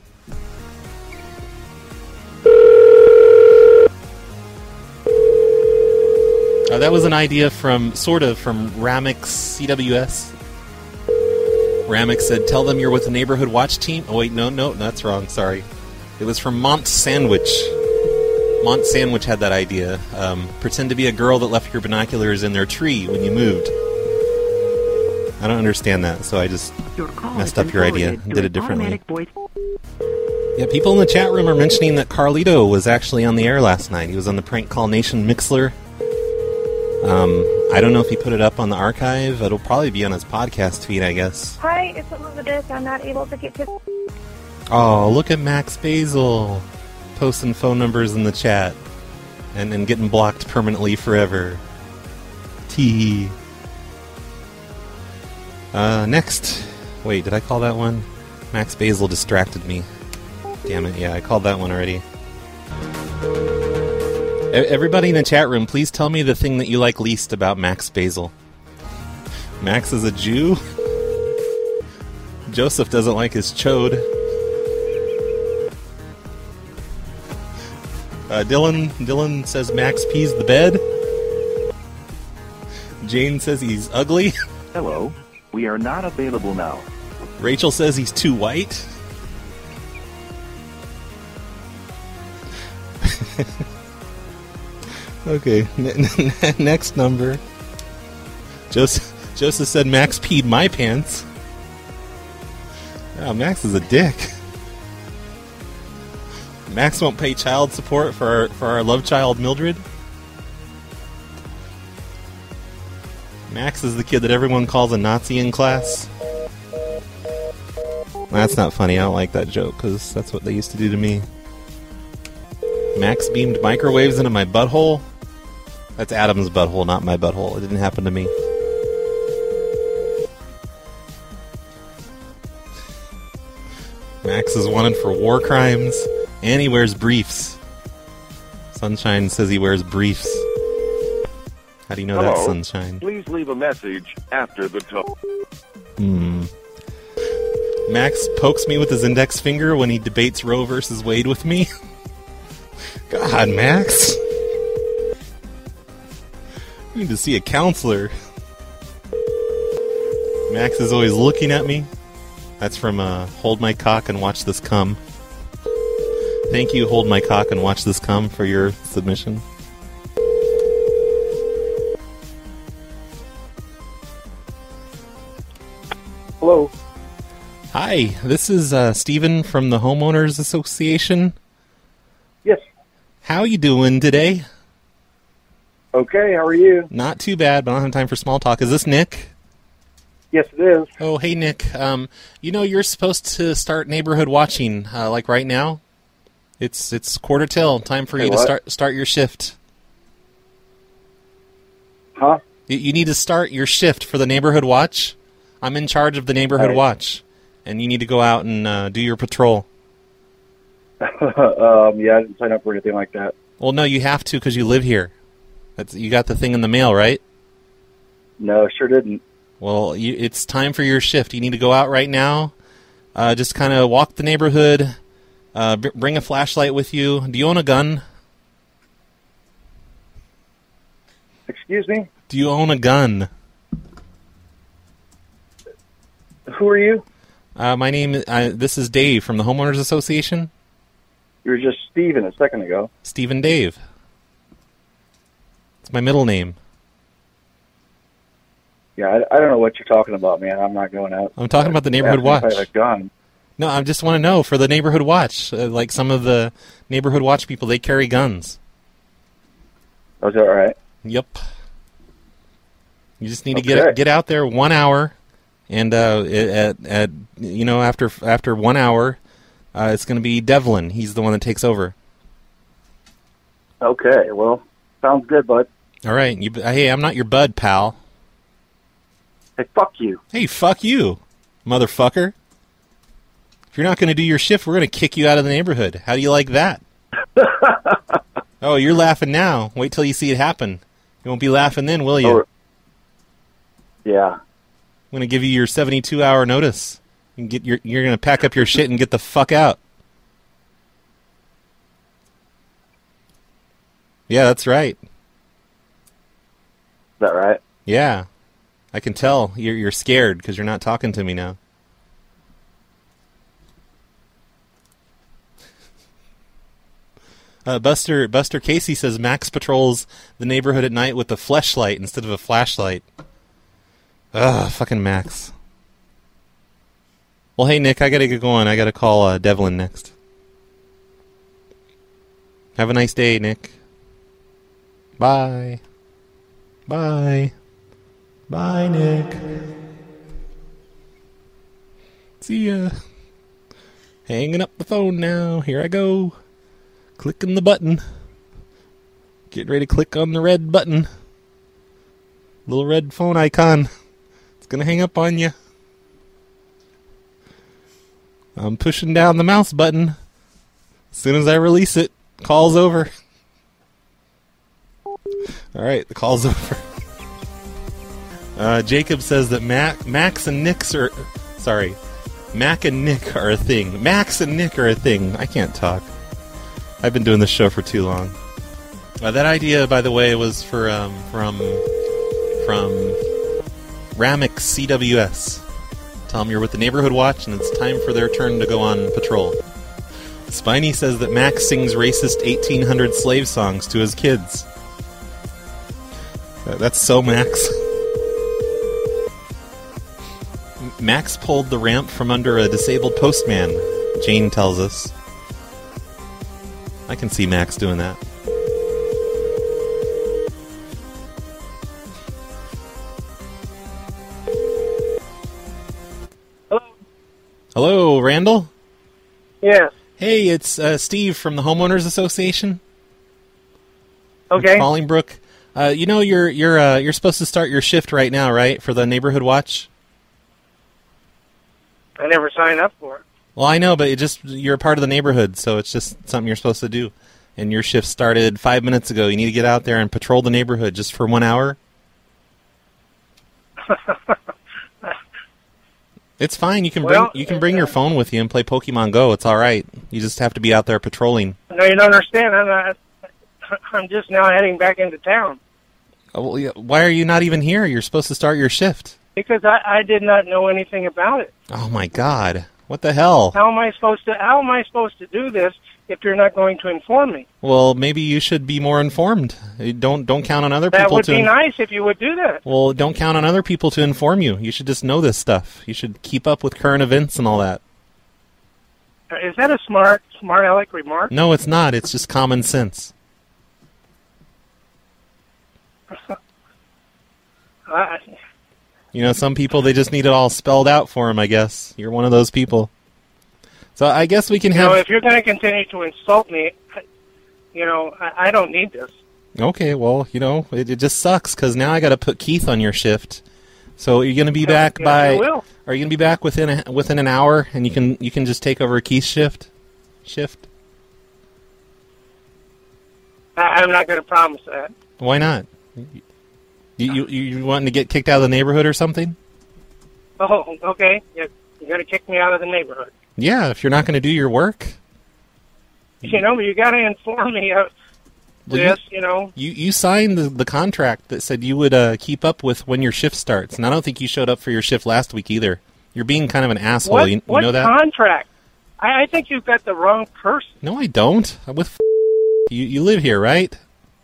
That was an idea from Ramix CWS. Ramix said, tell them you're with the Neighborhood Watch team. Oh, wait, no, that's wrong. Sorry. It was from Mont Sandwich. Mont Sandwich had that idea. Pretend to be a girl that left your binoculars in their tree when you moved. I don't understand that, so I just messed up your idea and did it differently. Yeah, people in the chat room are mentioning that Carlito was actually on the air last night. He was on the Prank Call Nation Mixler. I don't know if he put it up on the archive. It'll probably be on his podcast feed, I guess. Hi, it's Elizabeth. I'm not able to get to... Oh, look at Max Basil posting phone numbers in the chat and getting blocked permanently forever. Tee. Next. Wait, did I call that one? Max Basil distracted me. Damn it, yeah, I called that one already. Everybody in the chat room, please tell me the thing that you like least about Max Basil. Max is a Jew? Joseph doesn't like his chode. Dylan says Max pees the bed. Jane says he's ugly. Hello, we are not available now. Rachel says he's too white. Okay, next number. Joseph said Max peed my pants. Oh, Max is a dick. Max won't pay child support for our love child Mildred. Max is the kid that everyone calls a Nazi in class. That's not funny. I don't like that joke because that's what they used to do to me. Max beamed microwaves into my butthole. That's Adam's butthole, not my butthole. It didn't happen to me. Max is wanted for war crimes, and he wears briefs. Sunshine says he wears briefs. How do you know that, Sunshine? Please leave a message after the tone. Max pokes me with his index finger when he debates Roe versus Wade with me. God, Max. You need to see a counselor. Max is always looking at me. That's from Hold My Cock and Watch This Come. Thank you, Hold My Cock and Watch This Come, for your submission. Hello. Hi, this is Stephen from the Homeowners Association. Yes. How you doing today? Okay, how are you? Not too bad, but I don't have time for small talk. Is this Nick? Yes, it is. Oh, hey, Nick. You know you're supposed to start neighborhood watching, like right now? It's 1:45. Time for you to start your shift. Huh? You need to start your shift for the neighborhood watch. I'm in charge of the neighborhood watch, and you need to go out and do your patrol. Yeah, I didn't sign up for anything like that. Well, no, you have to because you live here. You got the thing in the mail, right? No, sure didn't. Well, it's time for your shift. You need to go out right now. Just kind of walk the neighborhood. Bring a flashlight with you. Do you own a gun? Excuse me? Do you own a gun? Who are you? My name is... this is Dave from the Homeowners Association. You were just Steven a second ago. Stephen Dave. It's my middle name. Yeah, I don't know what you're talking about, man. I'm not going out. I'm talking about the neighborhood watch. I have a gun. No, I just want to know for the neighborhood watch. Like some of the neighborhood watch people, they carry guns. Oh, is that right? Yep. You just need to get out there 1 hour, and at you know after 1 hour, it's going to be Devlin. He's the one that takes over. Okay, well, sounds good, bud. All right. Hey, I'm not your bud, pal. Hey, fuck you. Hey, fuck you, motherfucker. If you're not going to do your shift, we're going to kick you out of the neighborhood. How do you like that? Oh, you're laughing now. Wait till you see it happen. You won't be laughing then, will you? Yeah. I'm going to give you your 72-hour notice. You're gonna pack up your shit and get the fuck out. Yeah, that's right. Is that right? Yeah. I can tell you're scared because you're not talking to me now. Buster Casey says Max patrols the neighborhood at night with a fleshlight instead of a flashlight. Ugh, fucking Max. Well, hey, Nick, I gotta get going. I gotta call Devlin next. Have a nice day, Nick. Bye. Bye. Bye, Nick. See ya. Hanging up the phone now. Here I go. Clicking the button. Get ready to click on the red button. Little red phone icon. It's gonna hang up on you. I'm pushing down the mouse button. As soon as I release it, call's over. Alright, the call's over. Jacob says that Mac and Nick are a thing. Max and Nick are a thing. I can't talk. I've been doing this show for too long. That idea, by the way, was from Ramix CWS. Tell them you're with the Neighborhood Watch and it's time for their turn to go on patrol. Spiny says that Max sings racist 1800 slave songs to his kids. That's so Max. Max pulled the ramp from under a disabled postman, Jane tells us. I can see Max doing that. Hello? Hello, Randall? Yes. Hey, it's Steve from the Homeowners Association. Okay. Bolingbrook. You're supposed to start your shift right now, right? For the Neighborhood Watch? I never signed up for it. Well, I know, but you're a part of the neighborhood, so it's just something you're supposed to do. And your shift started 5 minutes ago. You need to get out there and patrol the neighborhood just for 1 hour. It's fine. You can bring your phone with you and play Pokemon Go. It's all right. You just have to be out there patrolling. No, you don't understand. I'm just now heading back into town. Oh, well, why are you not even here? You're supposed to start your shift. Because I did not know anything about it. Oh my God! What the hell? How am I supposed to do this if you're not going to inform me? Well, maybe you should be more informed. Don't count on other people. That would be nice if you would do that. Well, don't count on other people to inform you. You should just know this stuff. You should keep up with current events and all that. Is that a smart aleck remark? No, it's not. It's just common sense. Some people, they just need it all spelled out for them, I guess. You're one of those people. So I guess we can have... if you're going to continue to insult me, I don't need this. Okay, well, it just sucks, because now I got to put Keith on your shift. So you're going to be back by... I will. Are you going to be back within an hour, and you can just take over Keith's shift? I'm not going to promise that. Why not? You wanting to get kicked out of the neighborhood or something? Oh, okay. You're going to kick me out of the neighborhood. Yeah, if you're not going to do your work. But you got to inform me of this, You signed the contract that said you would keep up with when your shift starts, and I don't think you showed up for your shift last week either. You're being kind of an asshole. What, you what know that? Contract? I think you've got the wrong person. No, I don't. I'm with you live here, right?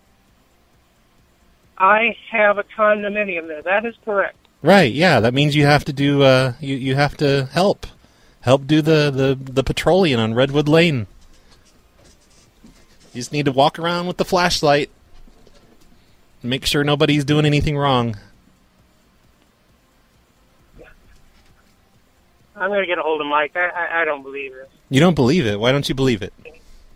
I have a condominium there. That is correct. Right, yeah. That means you have to do, you have to help do the patrolling on Redwood Lane. You just need to walk around with the flashlight. Make sure nobody's doing anything wrong. I'm going to get a hold of Mike. I don't believe it. You don't believe it? Why don't you believe it?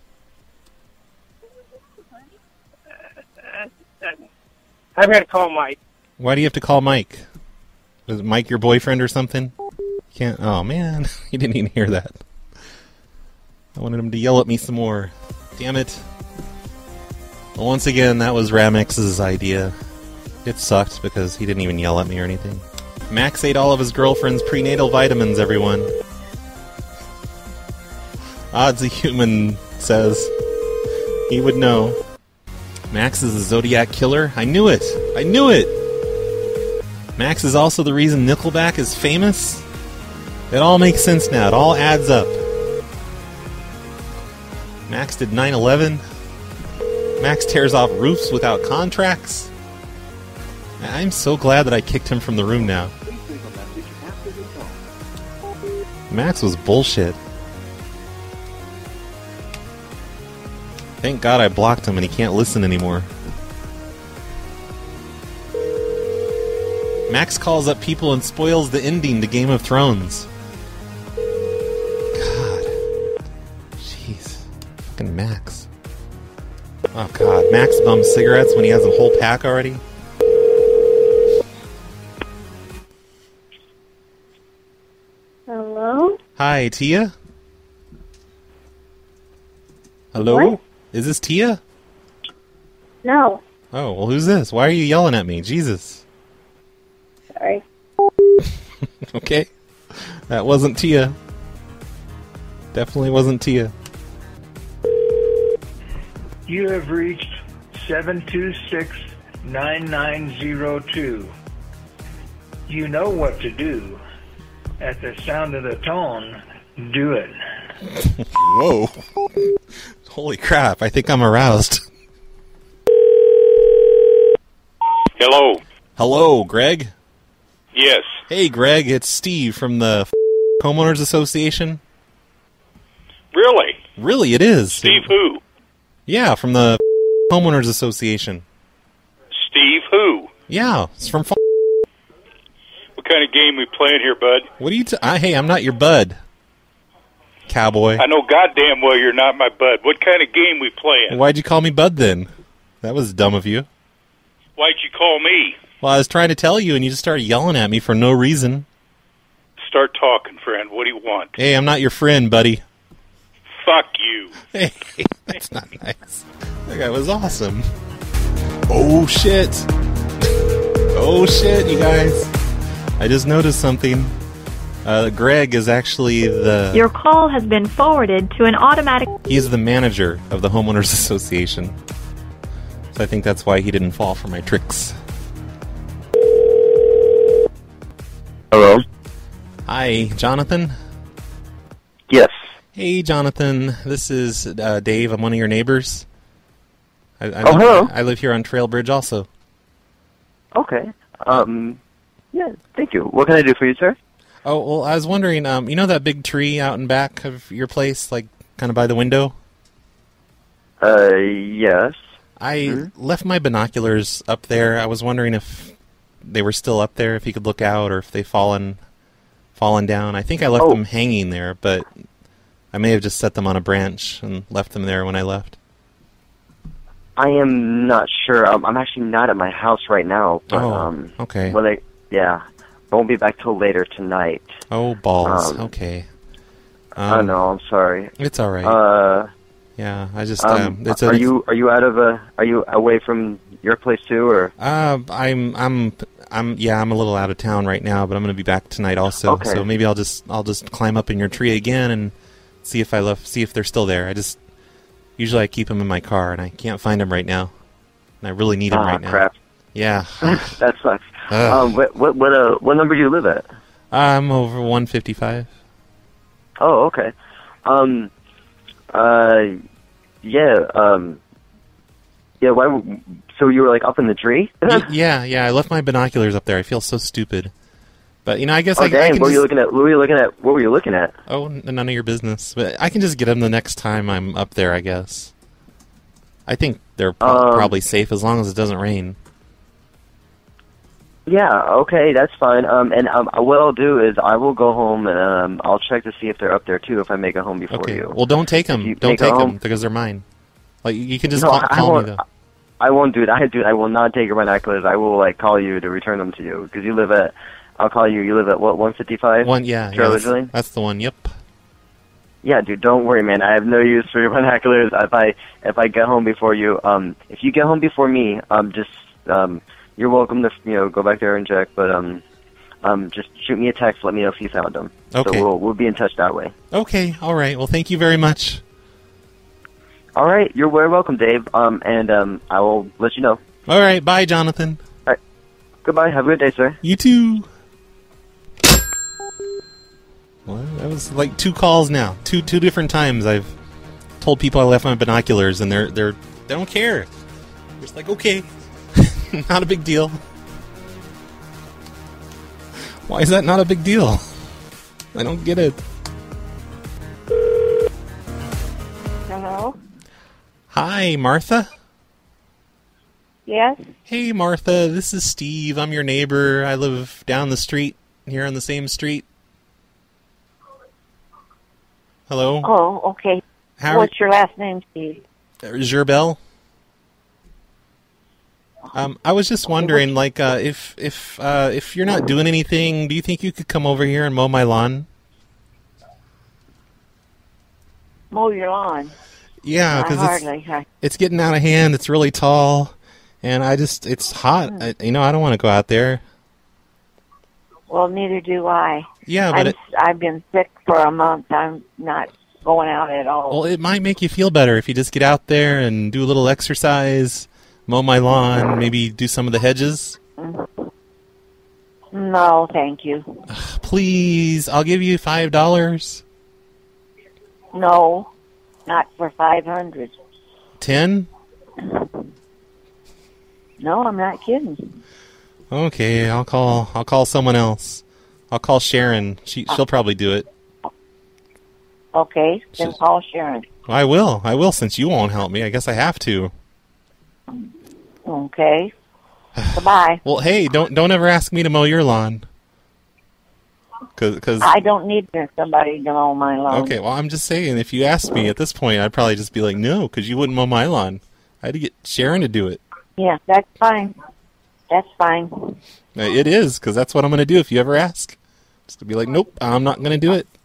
I'm going to call Mike. Why do you have to call Mike? Is Mike your boyfriend or something? Can't. Oh, man. You didn't even hear that. I wanted him to yell at me some more. Damn it. Well, once again, that was Ramix's idea. It sucked because he didn't even yell at me or anything. Max ate all of his girlfriend's prenatal vitamins, everyone. Odds a Human says he would know. Max is a Zodiac killer. I knew it. I knew it. Max is also the reason Nickelback is famous. It all makes sense now. It all adds up. Max did 9/11. Max tears off roofs without contracts. I'm so glad that I kicked him from the room now. Max was bullshit. Thank God I blocked him and he can't listen anymore. Max calls up people and spoils the ending to Game of Thrones. God. Jeez. Fucking Max. Oh God. Max bums cigarettes when he has a whole pack already? Hello? Hi, Tia? Hello? What? Is this Tia? No. Oh, well, who's this? Why are you yelling at me? Jesus. Sorry. Okay. That wasn't Tia. Definitely wasn't Tia. You have reached 726-9902. You know what to do. At the sound of the tone, do it. Whoa. Holy crap, I think I'm aroused. Hello. Hello, Greg? Yes. Hey, Greg, it's Steve from the Homeowners Association. Really? Really, it is. Steve who? Yeah, from the Homeowners Association. Steve who? Yeah, it's from... What kind of game we playing here, bud? What are you... hey, I'm not your bud, cowboy. I know goddamn well you're not my bud. What kind of game we playing? Why'd you call me bud, then? That was dumb of you. Why'd you call me? Well, I was trying to tell you, and you just started yelling at me for no reason. Start talking, friend. What do you want? Hey, I'm not your friend, buddy. Fuck you. Hey, that's not nice. That guy was awesome. Oh, shit. Oh, shit, you guys. I just noticed something. Greg is actually the... Your call has been forwarded to an automatic... He's the manager of the Homeowners Association. So I think that's why he didn't fall for my tricks. Hello? Hi, Jonathan? Yes. Hey, Jonathan. This is Dave. I'm one of your neighbors. Hello. I live here on Trail Bridge also. Okay. Yeah, thank you. What can I do for you, sir? Oh, well, I was wondering, you know that big tree out in back of your place, like, kind of by the window? Yes. I left my binoculars up there. I was wondering if they were still up there, if you could look out, or if they've fallen down. I think I left them hanging there, but I may have just set them on a branch and left them there when I left. I am not sure. I'm actually not at my house right now. But, okay. Well, I won't be back till later tonight. Oh, balls. Okay. I know. I'm sorry. It's all right. Yeah, I just. Are you away from your place too, or? I'm a little out of town right now, but I'm going to be back tonight also. Okay. So maybe I'll just climb up in your tree again and see if they're still there. Usually I keep them in my car, and I can't find them right now, and I really need them right now. Crap. Yeah. That sucks. What number do you live at? I'm over 155. Oh, okay. Yeah. Why? So you were like up in the tree? Yeah. I left my binoculars up there. I feel so stupid. But I guess I can. What were you looking at? What were you looking at? Oh, none of your business. But I can just get them the next time I'm up there, I guess. I think they're probably safe as long as it doesn't rain. Yeah. Okay, that's fine. And what I'll do is I will go home and I'll check to see if they're up there too. If I make it home before you. Well, don't take them. Don't take them because they're mine. Like you can just call me though. I won't do that. I will not take your binoculars. I will call you to return them to you because you live at. I'll call you. You live at what, 155? That's the one. Yep. Yeah, dude. Don't worry, man. I have no use for your binoculars. If I get home before you, if you get home before me, you're welcome to go back there and check. But just shoot me a text. Let me know if you found them. Okay. So we'll be in touch that way. Okay. All right. Well, thank you very much. All right. You're very welcome, Dave. And I will let you know. All right. Bye, Jonathan. All right. Goodbye. Have a good day, sir. You too. Well, that was like 2 calls now. Two different times I've told people I left my binoculars, and they don't care. They're just like, okay, not a big deal. Why is that not a big deal? I don't get it. Hello? Hi, Martha? Yes? Hey, Martha, this is Steve. I'm your neighbor. I live down the street, here on the same street. Hello? Oh, okay. What's your last name, Steve? Gerbel. I was just wondering, like, if you're not doing anything, do you think you could come over here and mow my lawn? Mow your lawn? Yeah, because it's getting out of hand. It's really tall, and it's hot. I don't want to go out there. Well, neither do I. Yeah, but I've been sick for a month. I'm not going out at all. Well, it might make you feel better if you just get out there and do a little exercise, mow my lawn, maybe do some of the hedges. No, thank you. Please, I'll give you $5. No, not for $500. 10? No, I'm not kidding. Okay, I'll call someone else. I'll call Sharon. She'll probably do it. Okay, then call Sharon. I will, since you won't help me. I guess I have to. Okay. Goodbye. Well, hey, don't ever ask me to mow your lawn. Cause I don't need somebody to mow my lawn. Okay, well, I'm just saying, if you asked me at this point, I'd probably just be like, no, because you wouldn't mow my lawn. I had to get Sharon to do it. Yeah, that's fine. That's fine. It is, because that's what I'm going to do if you ever ask. Just to be like, nope, I'm not going to do it.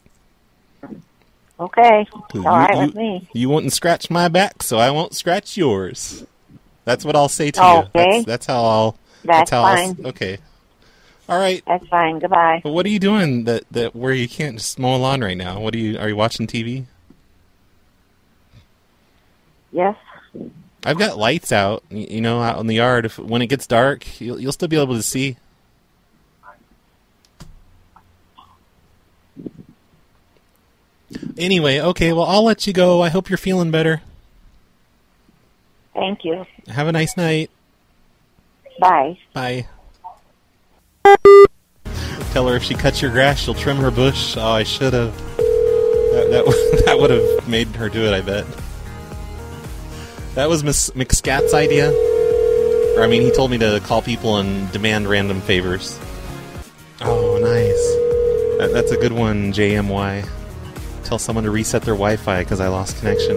Okay, all right with me. You wouldn't scratch my back, so I won't scratch yours. That's what I'll say to you. Okay. That's how I'll... That's fine. Okay. All right. That's fine. Goodbye. But what are you doing that where you can't just mow a lawn right now? Are you watching TV? Yes. I've got lights out, out in the yard. When it gets dark, you'll still be able to see. Anyway, okay, well, I'll let you go. I hope you're feeling better. Thank you. Have a nice night. Bye. Bye. Tell her if she cuts your grass, she'll trim her bush. Oh, I should have. That would have made her do it, I bet. That was Miss McScat's idea. Or, he told me to call people and demand random favors. Oh, nice. That's a good one, JMY. Tell someone to reset their Wi-Fi because I lost connection.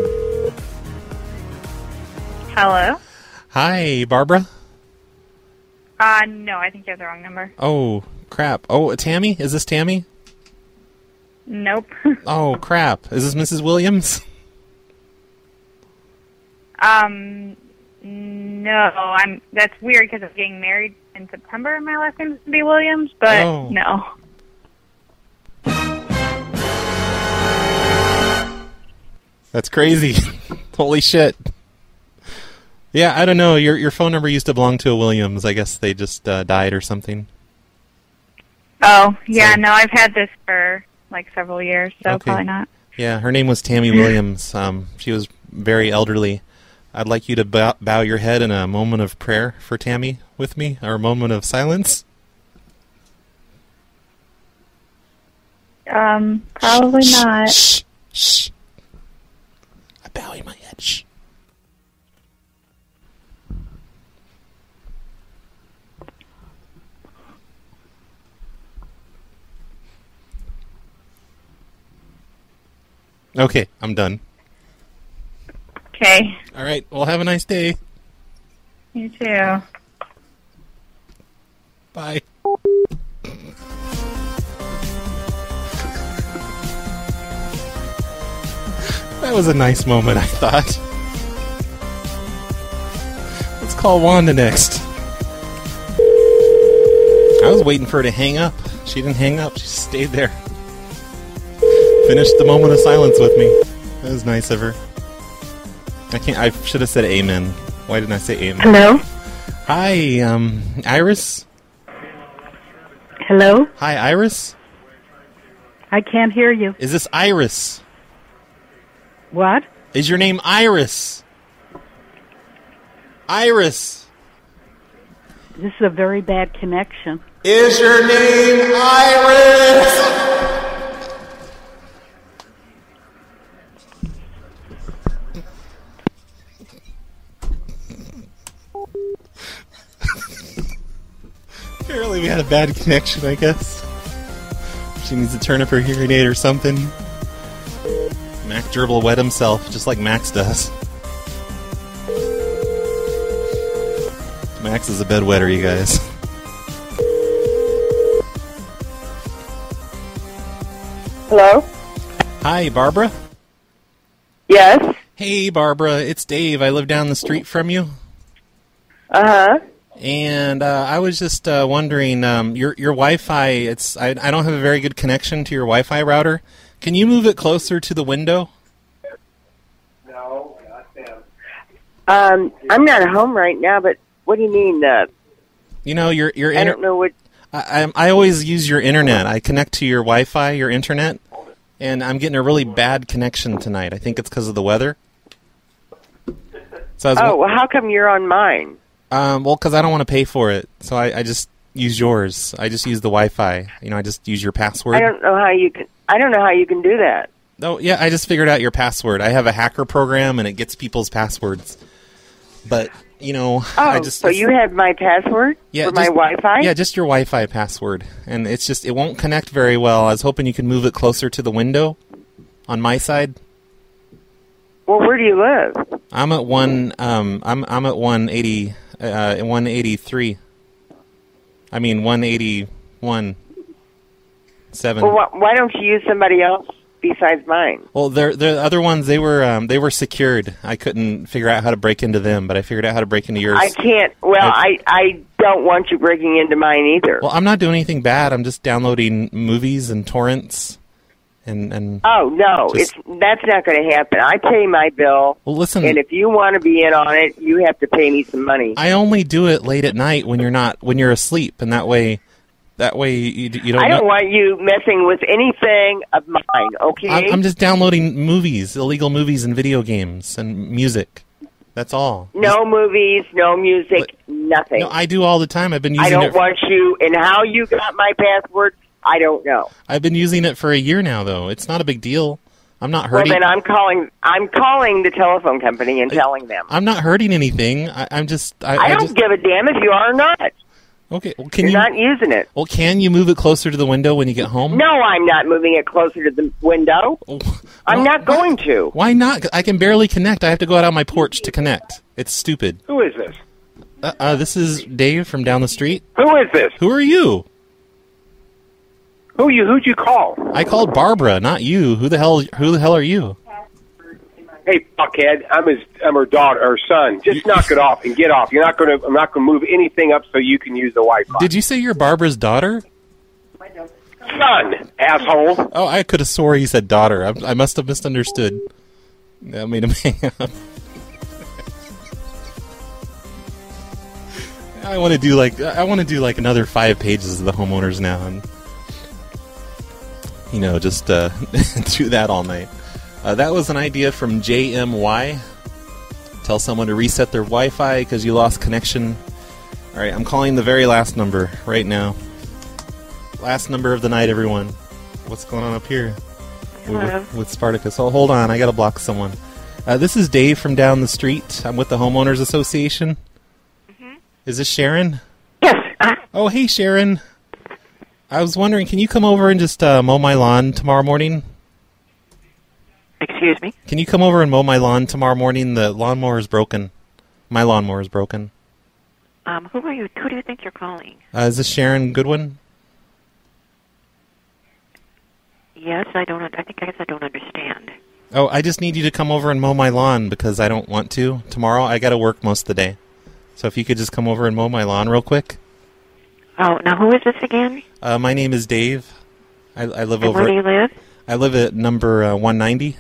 Hello? Hi, Barbara? No, I think you have the wrong number. Oh, crap. Oh, Tammy? Is this Tammy? Nope. Oh, crap. Is this Mrs. Williams? No, that's weird because I'm getting married in September and my last name is to be Williams, but no. That's crazy. Holy shit. Yeah, I don't know. Your phone number used to belong to a Williams. I guess they just died or something. Oh, yeah, so, no, I've had this for like several years, so okay. Probably not. Yeah, her name was Tammy Williams. She was very elderly. I'd like you to bow your head in a moment of prayer for Tammy with me, or a moment of silence. Probably not. Shh, shh. I'm bowing my head. Shh. Okay, I'm done. Okay. All right, well, have a nice day. You too. Bye. That was a nice moment, I thought. Let's call Wanda next. I was waiting for her to hang up. She didn't hang up. She stayed there. Finished the moment of silence with me. That was nice of her. I should have said amen. Why didn't I say amen? Hello? Hi, Iris? Hello? Hi, Iris? I can't hear you. Is this Iris? What? Is your name Iris? Iris? This is a very bad connection. Is your name Iris? Apparently we had a bad connection, I guess. She needs to turn up her hearing aid or something. Mac Gerbil wet himself, just like Max does. Max is a bedwetter, you guys. Hello? Hi, Barbara? Yes? Hey, Barbara, it's Dave. I live down the street from you. Uh-huh. And I was just wondering, your Wi-Fi, I don't have a very good connection to your Wi-Fi router. Can you move it closer to the window? No, I'm not at home right now, but what do you mean? You know, your I don't know what... I always use your internet. I connect to your Wi-Fi, your internet, and I'm getting a really bad connection tonight. I think it's because of the weather. So well, how come you're on mine? Well, because I don't want to pay for it, so I just use yours. I just use the Wi-Fi. You know, I just use your password. I don't know how you can do that. Oh, yeah, I just figured out your password. I have a hacker program, and it gets people's passwords. But, you know, so you have my password for my Wi-Fi? Yeah, just your Wi-Fi password. And it's just, it won't connect very well. I was hoping you could move it closer to the window on my side. Well, where do you live? I'm at I'm at 183. I mean 181. 7. Well, why don't you use somebody else besides mine? Well, the other ones, they were secured. I couldn't figure out how to break into them, but I figured out how to break into yours. I can't. Well, I don't want you breaking into mine either. Well, I'm not doing anything bad. I'm just downloading movies and torrents. And oh no, that's not going to happen. I pay my bill. Well, listen, and if you want to be in on it, you have to pay me some money. I only do it late at night when you're asleep, and that way you don't. I don't want you messing with anything of mine. Okay, I'm just downloading movies, illegal movies, and video games and music. That's all. No movies, no music, nothing. No, I do all the time. I've been using. I don't want you. And how you got my password? I don't know. I've been using it for a year now, though. It's not a big deal. I'm not hurting. Well, then I'm calling the telephone company and telling them. I'm not hurting anything. I'm just. I don't give a damn if you are or not. Okay. Well, You're not using it. Well, can you move it closer to the window when you get home? No, I'm not moving it closer to the window. I'm not going to. Why not? I can barely connect. I have to go out on my porch to connect. It's stupid. Who is this? This is Dave from down the street. Who is this? Who are you? Who'd you call? I called Barbara, not you. Who the hell are you? Hey, fuckhead! I'm her daughter, her son. Just knock it off and get off. I'm not gonna move anything up so you can use the Wi-Fi. Did you say you're Barbara's daughter? Son, asshole. Oh, I could have swore you said daughter. I must have misunderstood. That made him hang up. I want to do like another 5 pages of the homeowners now, and just do that all night. That was an idea from JMY. Tell someone to reset their Wi-Fi because you lost connection. All right, I'm calling the very last number right now. Last number of the night, everyone. What's going on up here with Spartacus? Oh, hold on, I gotta block someone. This is Dave from down the street. I'm with the Homeowners Association. Mm-hmm. Is this Sharon? Yes. Oh, hey, Sharon. I was wondering, can you come over and just mow my lawn tomorrow morning? Excuse me? Can you come over and mow my lawn tomorrow morning? The lawnmower is broken. My lawnmower is broken. Who are you? Who do you think you're calling? Is this Sharon Goodwin? Yes, I guess I don't understand. Oh, I just need you to come over and mow my lawn because I don't want to. Tomorrow I got to work most of the day. So if you could just come over and mow my lawn real quick. Oh, now who is this again? My name is Dave. I live and over. Where do you live? I live at number 190.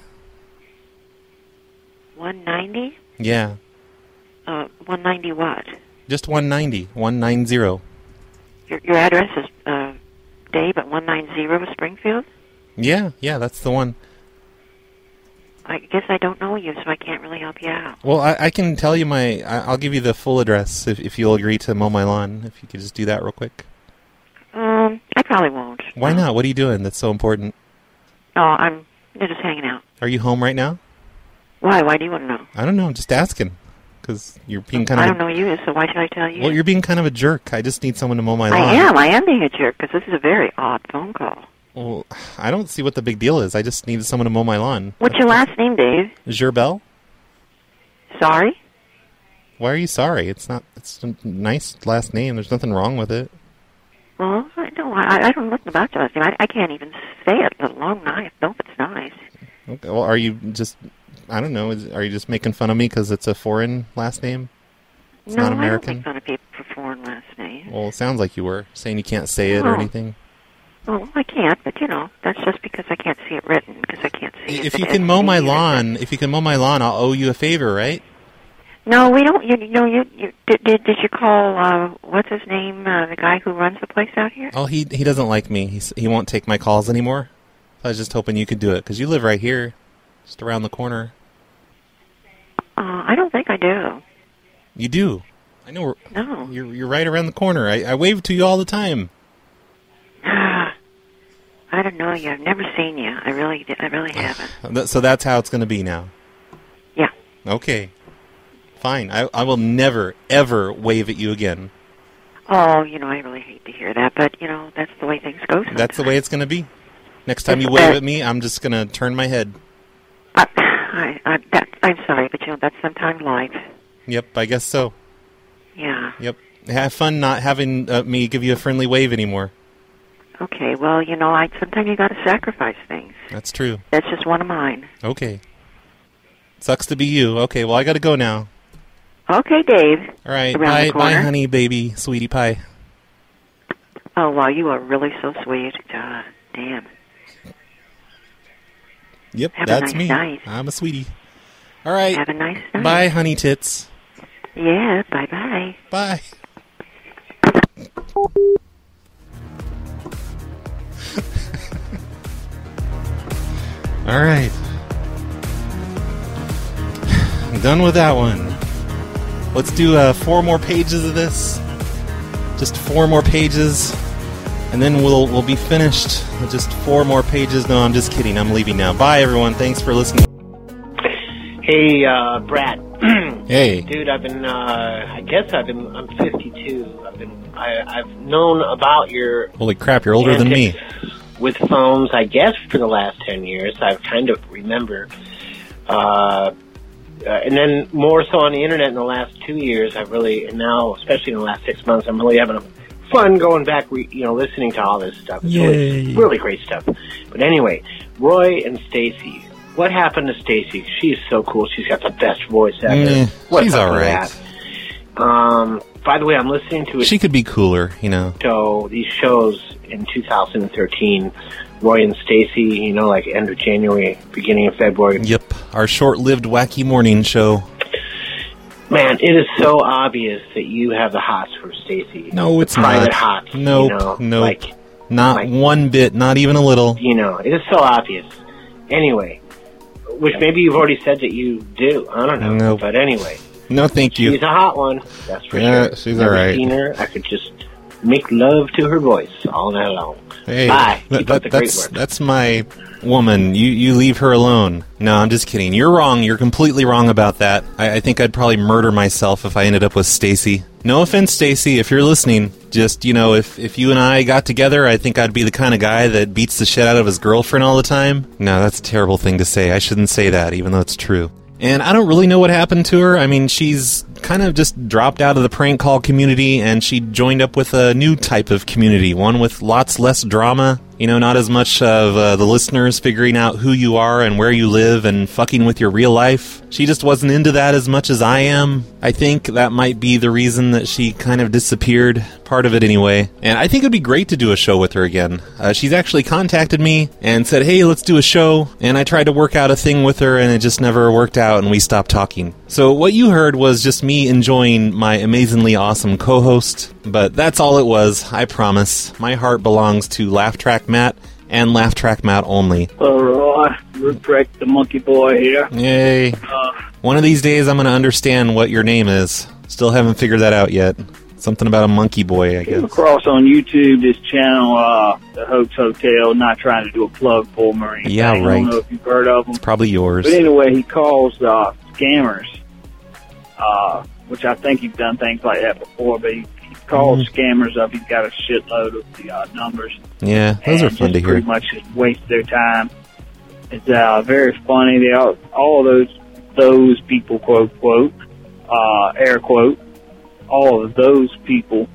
190? Yeah. 190 what? Just 190. 190. Your address is Dave at 190 Springfield? Yeah, that's the one. I guess I don't know you, so I can't really help you out. Well, I can tell you I'll give you the full address if you'll agree to mow my lawn. If you could just do that real quick. I probably won't. Why not? What are you doing that's so important? Oh, I'm just hanging out. Are you home right now? Why? Why do you want to know? I don't know. I'm just asking. Because you're being kind of... I don't know you, so why should I tell you? Well, you're being kind of a jerk. I just need someone to mow my lawn. I am being a jerk, because this is a very odd phone call. Well, I don't see what the big deal is. I just needed someone to mow my lawn. What's your last name, Dave? Gerbel? Sorry? Why are you sorry? It's a nice last name. There's nothing wrong with it. Well, I don't know nothing about your last name. I can't even say it, let alone I know if it's nice. Okay. Well, are you just... I don't know. Are you just making fun of me because it's a foreign last name? It's not American? I don't make fun of people for foreign last names. Well, it sounds like you were saying you can't say it or anything. Well, I can't, but that's just because I can't see it written, because I can't see it. If you can mow my lawn, I'll owe you a favor, right? No, we don't. Did you call what's his name? The guy who runs the place out here? Oh, he doesn't like me. He won't take my calls anymore. So I was just hoping you could do it because you live right here, just around the corner. I don't think I do. You do. I know. No. You're right around the corner. I wave to you all the time. I don't know you. I've never seen you. I really haven't. So that's how it's going to be now. Yeah. Okay. Fine. I will never, ever wave at you again. Oh, I really hate to hear that, but, that's the way things go sometimes. That's the way it's going to be. Next time you wave at me, I'm just going to turn my head. I'm sorry, but, that's sometimes life. Yep, I guess so. Yeah. Yep. Have fun not having me give you a friendly wave anymore. Okay, well, sometimes you got to sacrifice things. That's true. That's just one of mine. Okay. Sucks to be you. Okay, well, I got to go now. Okay, Dave. All right, bye, honey, baby, sweetie pie. Oh, wow, you are really so sweet. Damn. Yep, Have that's a nice me. Night. I'm a sweetie. All right. Have a nice night. Bye, honey tits. Yeah, bye-bye. Bye. All right. I'm done with that one. Let's do 4 more pages of this. Just 4 more pages, and then we'll be finished. Just 4 more pages. No, I'm just kidding. I'm leaving now. Bye, everyone. Thanks for listening. Hey, Brad. Hey. Dude, I'm 52. I've known about your... Holy crap, you're older than me. With phones, I guess, for the last 10 years. I've kind of remember. And then more so on the internet in the last 2 years, and now, especially in the last 6 months, I'm really having fun going back, listening to all this stuff. It's really, really great stuff. But anyway, Roy and Stacy. What happened to Stacy? She's so cool. She's got the best voice ever. She's all right. By the way, I'm listening to it. She could be cooler, So these shows in 2013, Roy and Stacy, like end of January, beginning of February. Yep, our short-lived wacky morning show. Man, it is so obvious that you have the hots for Stacy. No, it's private not. Hots. Nope, not one bit, not even a little. It is so obvious. Anyway, which maybe you've already said that you do. I don't know. Nope. But anyway. No, thank you. She's a hot one. That's for sure. She's all right. Seen her. I could just make love to her voice all night long. Hey, bye. Keep up the great work. That's my woman. You leave her alone. No, I'm just kidding. You're wrong. You're completely wrong about that. I think I'd probably murder myself if I ended up with Stacy. No offense, Stacy, if you're listening. Just, if you and I got together, I think I'd be the kind of guy that beats the shit out of his girlfriend all the time. No, that's a terrible thing to say. I shouldn't say that, even though it's true. And I don't really know what happened to her. I mean, she's kind of just dropped out of the prank call community, and she joined up with a new type of community, one with lots less drama. You know, not as much of the listeners figuring out who you are and where you live and fucking with your real life. She just wasn't into that as much as I am. I think that might be the reason that she kind of disappeared. Part of it anyway. And I think it would be great to do a show with her again. She's actually contacted me and said, hey, let's do a show. And I tried to work out a thing with her and it just never worked out and we stopped talking. So what you heard was just me enjoying my amazingly awesome co-host. But that's all it was, I promise. My heart belongs to Laugh Track Matt and Laugh Track Matt only. All right, Rick the Monkey Boy here. Yay. One of these days I'm going to understand what your name is. Still haven't figured that out yet. Something about a monkey boy, I guess. Came across on YouTube this channel, the Hoax Hotel, not trying to do a plug for him or anything. Yeah, right. I don't know if you've heard of him. It's probably yours. But anyway, he calls scammers, which I think he's done things like that before, but he calls scammers up. He's got a shitload of the numbers. Yeah, those are fun to hear. Pretty much just waste their time. It's very funny. They all of those people, quote, quote, air quote, all of those people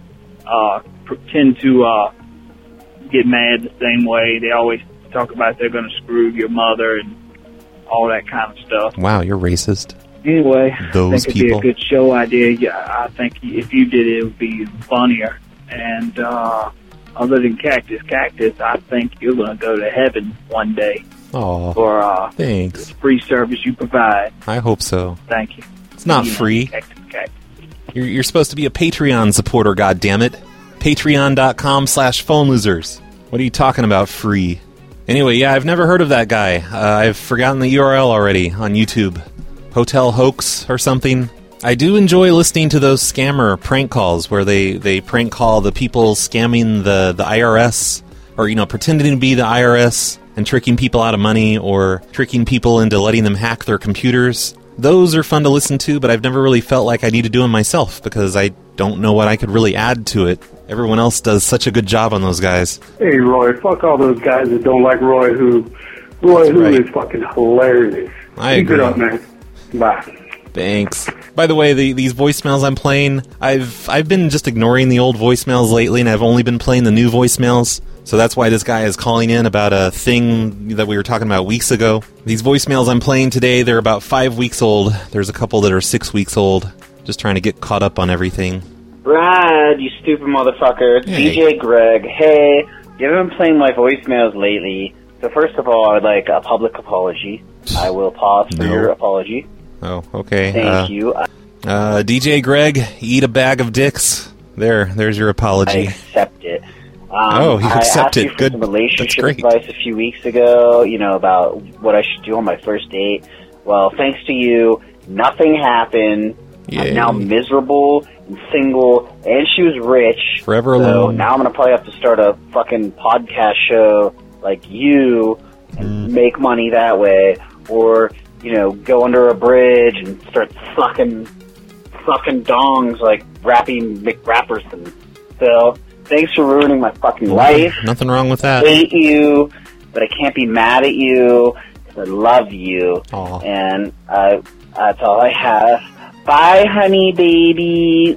tend to get mad the same way. They always talk about they're going to screw your mother and all that kind of stuff. Wow, you're racist. Anyway, those I think it'd be a good show idea. Yeah, I think if you did it would be funnier. And other than Cactus, I think you're going to go to heaven one day. Aw, for thanks. The free service you provide. I hope so. Thank you. It's not free. Cactus. You're supposed to be a Patreon supporter, goddammit. Patreon.com/phone losers. What are you talking about, free? Anyway, yeah, I've never heard of that guy. I've forgotten the URL already on YouTube. Hotel Hoax or something. I do enjoy listening to those scammer prank calls where they prank call the people scamming the IRS or, you know, pretending to be the IRS and tricking people out of money or tricking people into letting them hack their computers. Those are fun to listen to, but I've never really felt like I need to do them myself because I don't know what I could really add to it. Everyone else does such a good job on those guys. Hey, Roy, fuck all those guys that don't like Roy Who. Roy Who is fucking hilarious. I agree. Keep it up, man. Bye. Thanks. By the way, these voicemails I'm playing, I've been just ignoring the old voicemails lately, and I've only been playing the new voicemails. So that's why this guy is calling in about a thing that we were talking about weeks ago. These voicemails I'm playing today, they're about 5 weeks old. There's a couple that are 6 weeks old. Just trying to get caught up on everything. Brad, you stupid motherfucker. It's DJ Greg. Hey, you haven't been playing my voicemails lately. So first of all, I'd like a public apology. I will pause for your apology. Oh, okay. Thank you. DJ Greg, eat a bag of dicks. There's your apology. I accept it. You accept it. I asked you for some relationship That's great. advice a few weeks ago, about what I should do on my first date. Well, thanks to you, nothing happened. Yay. I'm now miserable and single, and she was rich. Forever so alone. Now I'm going to probably have to start a fucking podcast show like you and make money that way. Or, go under a bridge and start sucking dongs like Rappy McRapperson. So, thanks for ruining my fucking life. Nothing wrong with that. I hate you, but I can't be mad at you because I love you. Aww. And that's all I have. Bye, honey baby.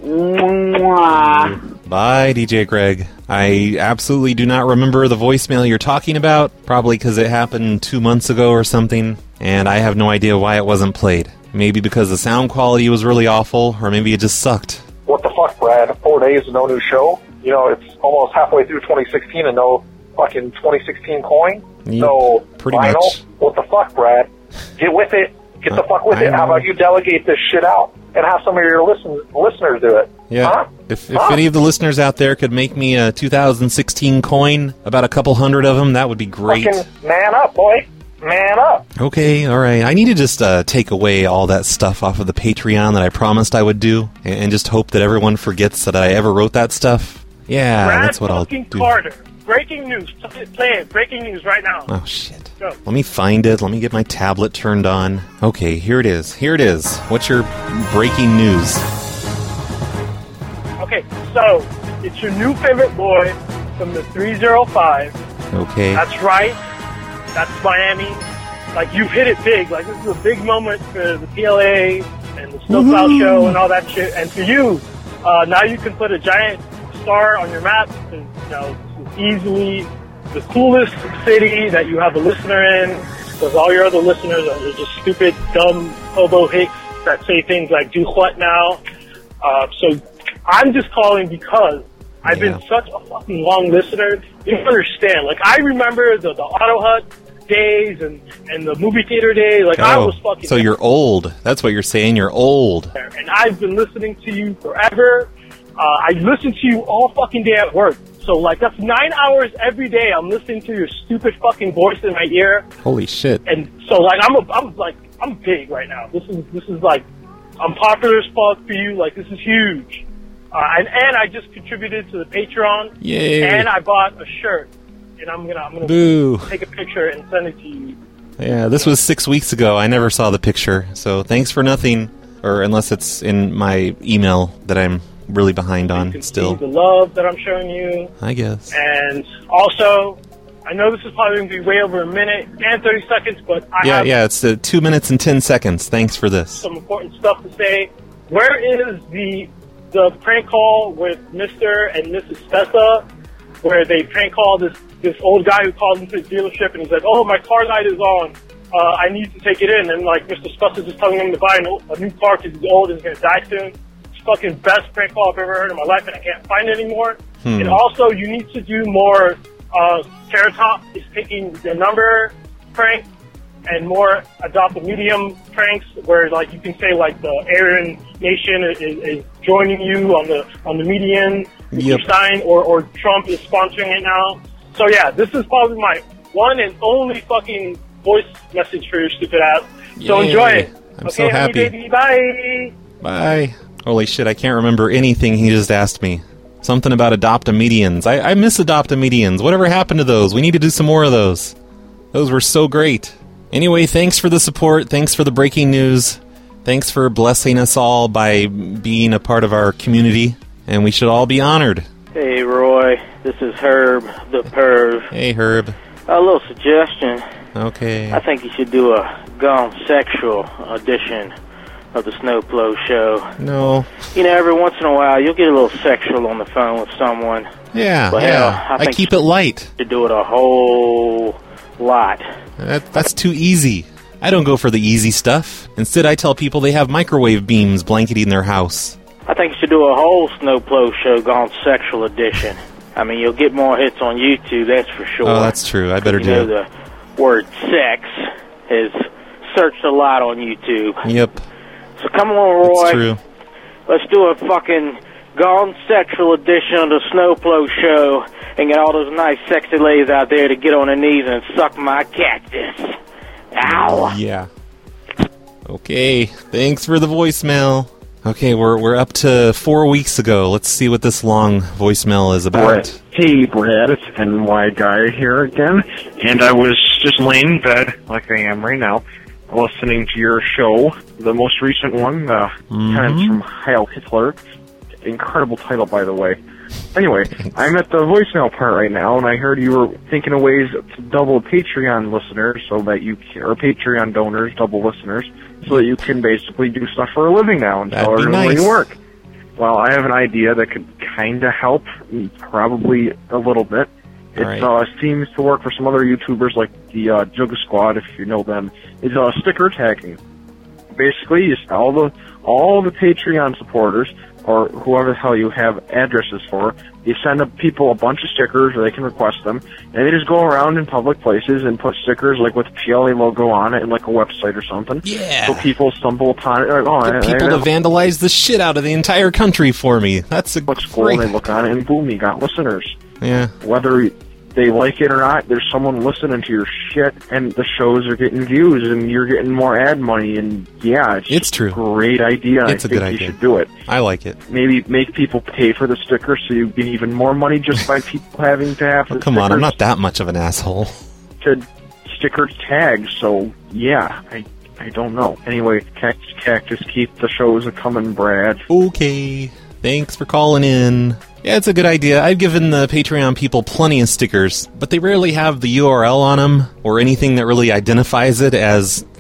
Mwah. Bye, DJ Greg. I absolutely do not remember the voicemail you're talking about, probably because it happened 2 months ago or something, and I have no idea why it wasn't played. Maybe because the sound quality was really awful, or maybe it just sucked. What the fuck, Brad? 4 days and no new show? It's almost halfway through 2016 and no fucking 2016 coin? No pretty vinyl? much. What the fuck, Brad? Get with it. Get the fuck with it. How about you delegate this shit out and have some of your listeners do it? Yeah. Huh? If any of the listeners out there could make me a 2016 coin, about a couple hundred of them, that would be great. Fucking man up, boy. Man up. Okay, alright. I need to just take away all that stuff off of the Patreon that I promised I would do, and just hope that everyone forgets that I ever wrote that stuff. Yeah, Brad that's what I'll do. Carter. Breaking news. Play it. Breaking news right now. Oh, shit. Go. Let me find it. Let me get my tablet turned on. Okay, here it is. Here it is. What's your breaking news? Okay, so it's your new favorite boy from the 305. Okay. That's right. That's Miami. Like, you've hit it big. Like, this is a big moment for the PLA and the Snowplow Show and all that shit. And for you, now you can put a giant star on your map and, easily the coolest city that you have a listener in, because all your other listeners are just stupid, dumb, hobo hicks that say things like, do what now? So I'm just calling because I've been such a fucking long listener. You don't understand. Like, I remember the Auto Hut days and the movie theater days. Like, I was fucking... So you're old. That's what you're saying. You're old. And I've been listening to you forever. I listen to you all fucking day at work. So, like, that's 9 hours every day I'm listening to your stupid fucking voice in my ear. Holy shit. And so, like, I'm big right now. This is like, I'm popular as fuck for you. Like, this is huge. And I just contributed to the Patreon. Yay. And I bought a shirt. And I'm gonna Boo. take a picture and send it to you. Yeah, this was 6 weeks ago. I never saw the picture. So thanks for nothing. Or unless it's in my email that I'm really behind on still. See the love that I'm showing you. I guess. And also, I know this is probably going to be way over a minute and 30 seconds, but I have it's 2 minutes and 10 seconds. Thanks for this. some important stuff to say. Where is the prank call with Mr. and Mrs. Spessa, where they prank call this old guy who calls into the dealership and he's like, oh, my car light is on. I need to take it in. And, like, Mr. Spessa just telling him to buy a new car because he's old and he's going to die soon. It's fucking best prank call I've ever heard in my life, and I can't find it anymore. And also, you need to do more Carrot Top is taking the number prank and more Adopt a Medium pranks where, like, you can say, like, the Aryan Nation is joining you on the median sign, or Trump is sponsoring it now. So, yeah, this is probably my one and only fucking voice message for your stupid ass. So enjoy it. I'm so happy. Honey, baby, bye. Bye. Holy shit, I can't remember anything he just asked me. Something about Adopt-A-Medians. I miss Adopt-A-Medians. Whatever happened to those? We need to do some more of those. Those were so great. Anyway, thanks for the support. Thanks for the breaking news. Thanks for blessing us all by being a part of our community. And we should all be honored. Hey, Roy. This is Herb, the Perv. Hey, Herb. A little suggestion. Okay. I think you should do a Gone Sexual edition of the Snowplow Show. No. You know, every once in a while, you'll get a little sexual on the phone with someone. Yeah, but yeah. Hell, I think keep it light. To do it a whole lot. That's too easy. I don't go for the easy stuff. Instead, I tell people they have microwave beams blanketing their house. I think you should do a whole Snowplow Show Gone Sexual edition. I mean, you'll get more hits on YouTube, that's for sure. Oh, that's true. I better do it. The word sex is searched a lot on YouTube. Yep. So come on, Roy. That's true. Let's do a fucking Gone Sexual edition of the Snowplow Show and get all those nice sexy ladies out there to get on their knees and suck my cactus. Ow. Yeah. Okay. Thanks for the voicemail. Okay, we're up to 4 weeks ago. Let's see what this long voicemail is about. Hey, Brad, it's NY Guy here again. And I was just laying in bed, like I am right now, listening to your show, the most recent one, Tenants from Heil Hitler. Incredible title, by the way. Anyway, I'm at the voicemail part right now, and I heard you were thinking of ways to double Patreon listeners, or Patreon donors, double listeners, so that you can basically do stuff for a living now until everybody work. Well, I have an idea that could kind of help, probably a little bit. It seems to work for some other YouTubers like the Jugga Squad, if you know them. It's sticker tagging. Basically, all the Patreon supporters, or whoever the hell you have addresses for, you send people a bunch of stickers, or they can request them, and they just go around in public places and put stickers like with the PLA logo on it and like a website or something. Yeah. So people stumble upon it. Get people to vandalize the shit out of the entire country for me. That's looks cool. They look on it, and boom, you got listeners. Yeah. Whether they like it or not, there's someone listening to your shit, and the shows are getting views, and you're getting more ad money, and yeah, it's true. A great idea. It's a good idea. You should do it. I like it. Maybe make people pay for the sticker so you get even more money just by people having to have the come on, I'm not that much of an asshole. To sticker tag, so yeah, I don't know. Anyway, Cactus, keep the shows a-coming, Brad. Okay, thanks for calling in. Yeah, it's a good idea. I've given the Patreon people plenty of stickers, but they rarely have the URL on them or anything that really identifies it as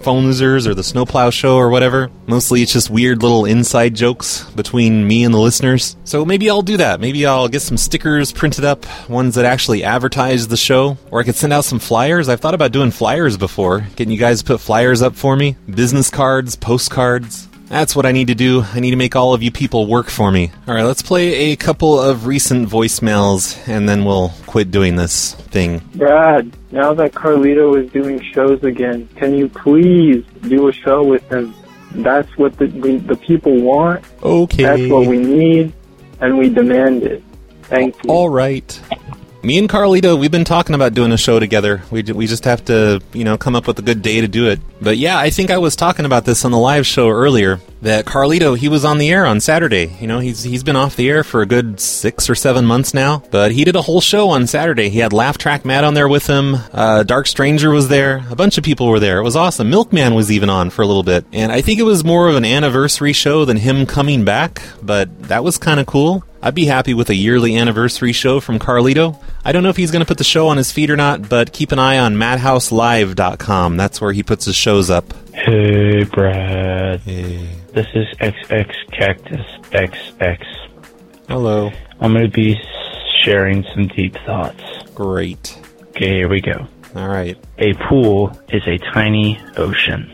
Phone Losers or the Snowplow Show or whatever. Mostly it's just weird little inside jokes between me and the listeners. So maybe I'll do that. Maybe I'll get some stickers printed up, ones that actually advertise the show. Or I could send out some flyers. I've thought about doing flyers before. Getting you guys to put flyers up for me. Business cards, postcards. That's what I need to do. I need to make all of you people work for me. All right, let's play a couple of recent voicemails, and then we'll quit doing this thing. Brad, now that Carlito is doing shows again, can you please do a show with him? That's what the people want. Okay. That's what we need, and we demand it. Thank you. All right. Me and Carlito, we've been talking about doing a show together. We just have to, come up with a good day to do it. But yeah, I think I was talking about this on the live show earlier, that Carlito, he was on the air on Saturday. He's been off the air for a good 6 or 7 months now, but he did a whole show on Saturday. He had Laugh Track Matt on there with him. Dark Stranger was there. A bunch of people were there. It was awesome. Milkman was even on for a little bit. And I think it was more of an anniversary show than him coming back, but that was kind of cool. I'd be happy with a yearly anniversary show from Carlito. I don't know if he's going to put the show on his feed or not, but keep an eye on madhouselive.com. That's where he puts his shows up. Hey, Brad. Hey. This is XX Cactus XX. Hello. I'm going to be sharing some deep thoughts. Great. Okay, here we go. All right. A pool is a tiny ocean.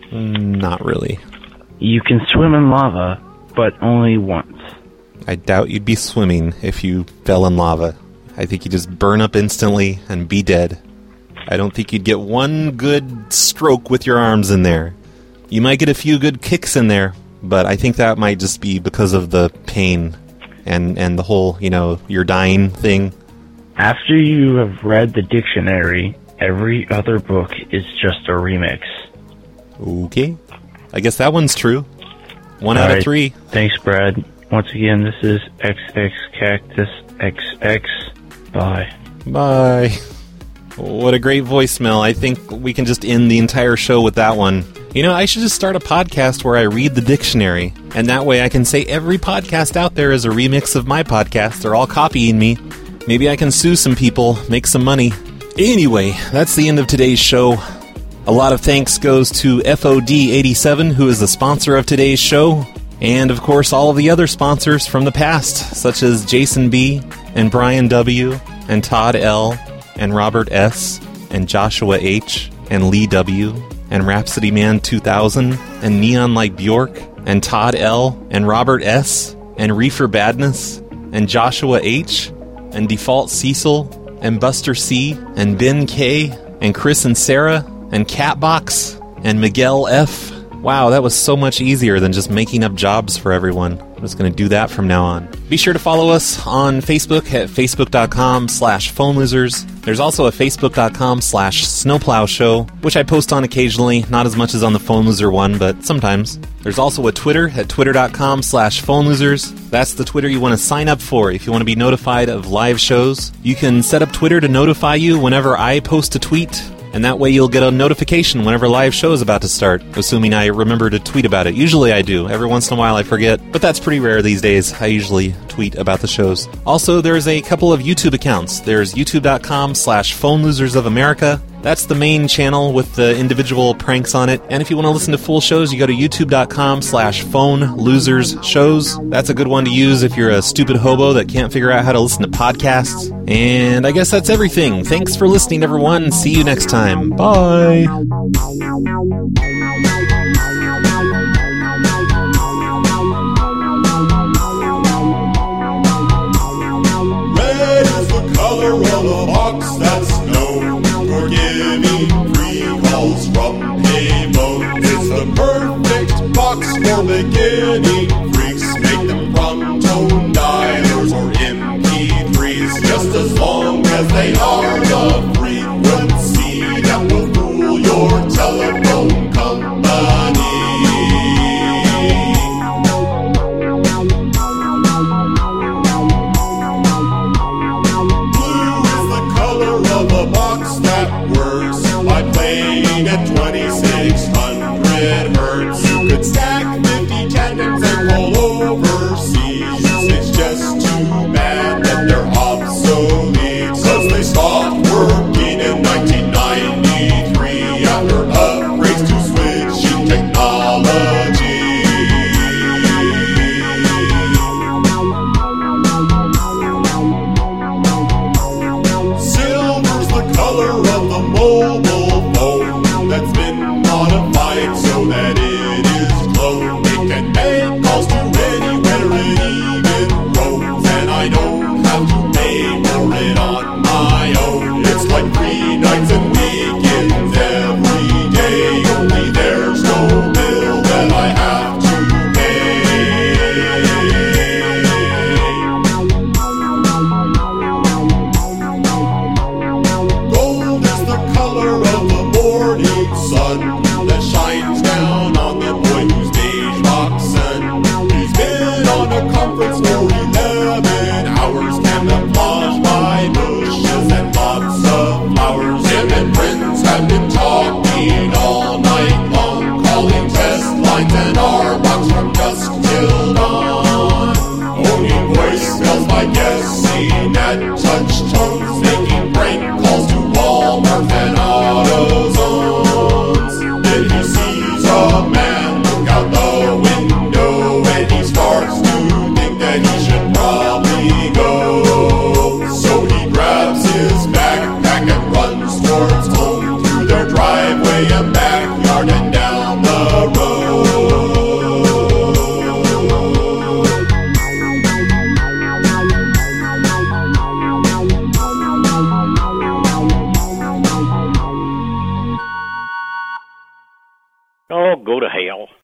Not really. You can swim in lava, but only once. I doubt you'd be swimming if you fell in lava. I think you'd just burn up instantly and be dead. I don't think you'd get one good stroke with your arms in there. You might get a few good kicks in there, but I think that might just be because of the pain and the whole, you're dying thing. After you have read the dictionary, every other book is just a remix. Okay. I guess that one's true. 1 out of 3. Thanks, Brad. Once again, this is XX Cactus XX. Bye. Bye. What a great voicemail. I think we can just end the entire show with that one. I should just start a podcast where I read the dictionary, and that way I can say every podcast out there is a remix of my podcast. They're all copying me. Maybe I can sue some people, make some money. Anyway, that's the end of today's show. A lot of thanks goes to FOD87, who is the sponsor of today's show. And, of course, all of the other sponsors from the past, such as Jason B., and Brian W., and Todd L., and Robert S., and Joshua H., and Lee W., and Rhapsody Man 2000, and Neon Like Bjork, and Todd L., and Robert S., and Reefer Badness, and Joshua H., and Default Cecil, and Buster C., and Ben K., and Chris and Sarah, and Catbox, and Miguel F., Wow, that was so much easier than just making up jobs for everyone. I'm just going to do that from now on. Be sure to follow us on Facebook at facebook.com/phonelosers. There's also a facebook.com/snowplowshow, which I post on occasionally, not as much as on the Phone Loser one, but sometimes. There's also a Twitter at twitter.com/phonelosers. That's the Twitter you want to sign up for if you want to be notified of live shows. You can set up Twitter to notify you whenever I post a tweet, and that way you'll get a notification whenever live show is about to start, assuming I remember to tweet about it. Usually I do. Every once in a while I forget, but that's pretty rare these days. I usually tweet about the shows. Also, there's a couple of YouTube accounts. There's youtube.com/PhoneLosersOfAmerica. That's the main channel with the individual pranks on it. And if you want to listen to full shows, you go to youtube.com/PhoneLosersShows. That's a good one to use if you're a stupid hobo that can't figure out how to listen to podcasts. And I guess that's everything. Thanks for listening, everyone. See you next time. Bye. Red is the color of the box that's known for giving free calls from payphones. It's the perfect box for beginning freaks. Make them pronto dialers or MP3s, just as long as they are the frequency that will fool your telephone company. By playing at 2600 hertz, you could stack 50 tandems and roll overseas. It's just too bad that they're obsolete, 'cause they stopped working in 1993 after upgrades to Swift a mobile phone that's been modified so that it is cloned. It can make calls to anywhere it even roams, and I don't have to pay for it on my own. It's like free nights and weekends every day, only there's no bill that I have to Gold is the color of the morning sun that shines down on the boy who's beige oxen. He's been on a conference for 11 hours, camouflaged by bushes and lots of flowers. Him and friends have been talking all night long, calling test lines and our box from dusk till dawn. Owning voicemails by guessing at touch tones, making prank calls to Walmart and AutoZones. Then he sees a man look out the window, and he starts to think that he should probably go. So he grabs his backpack and runs towards home, through their driveway and backyard and down the road. Oh, go to hell.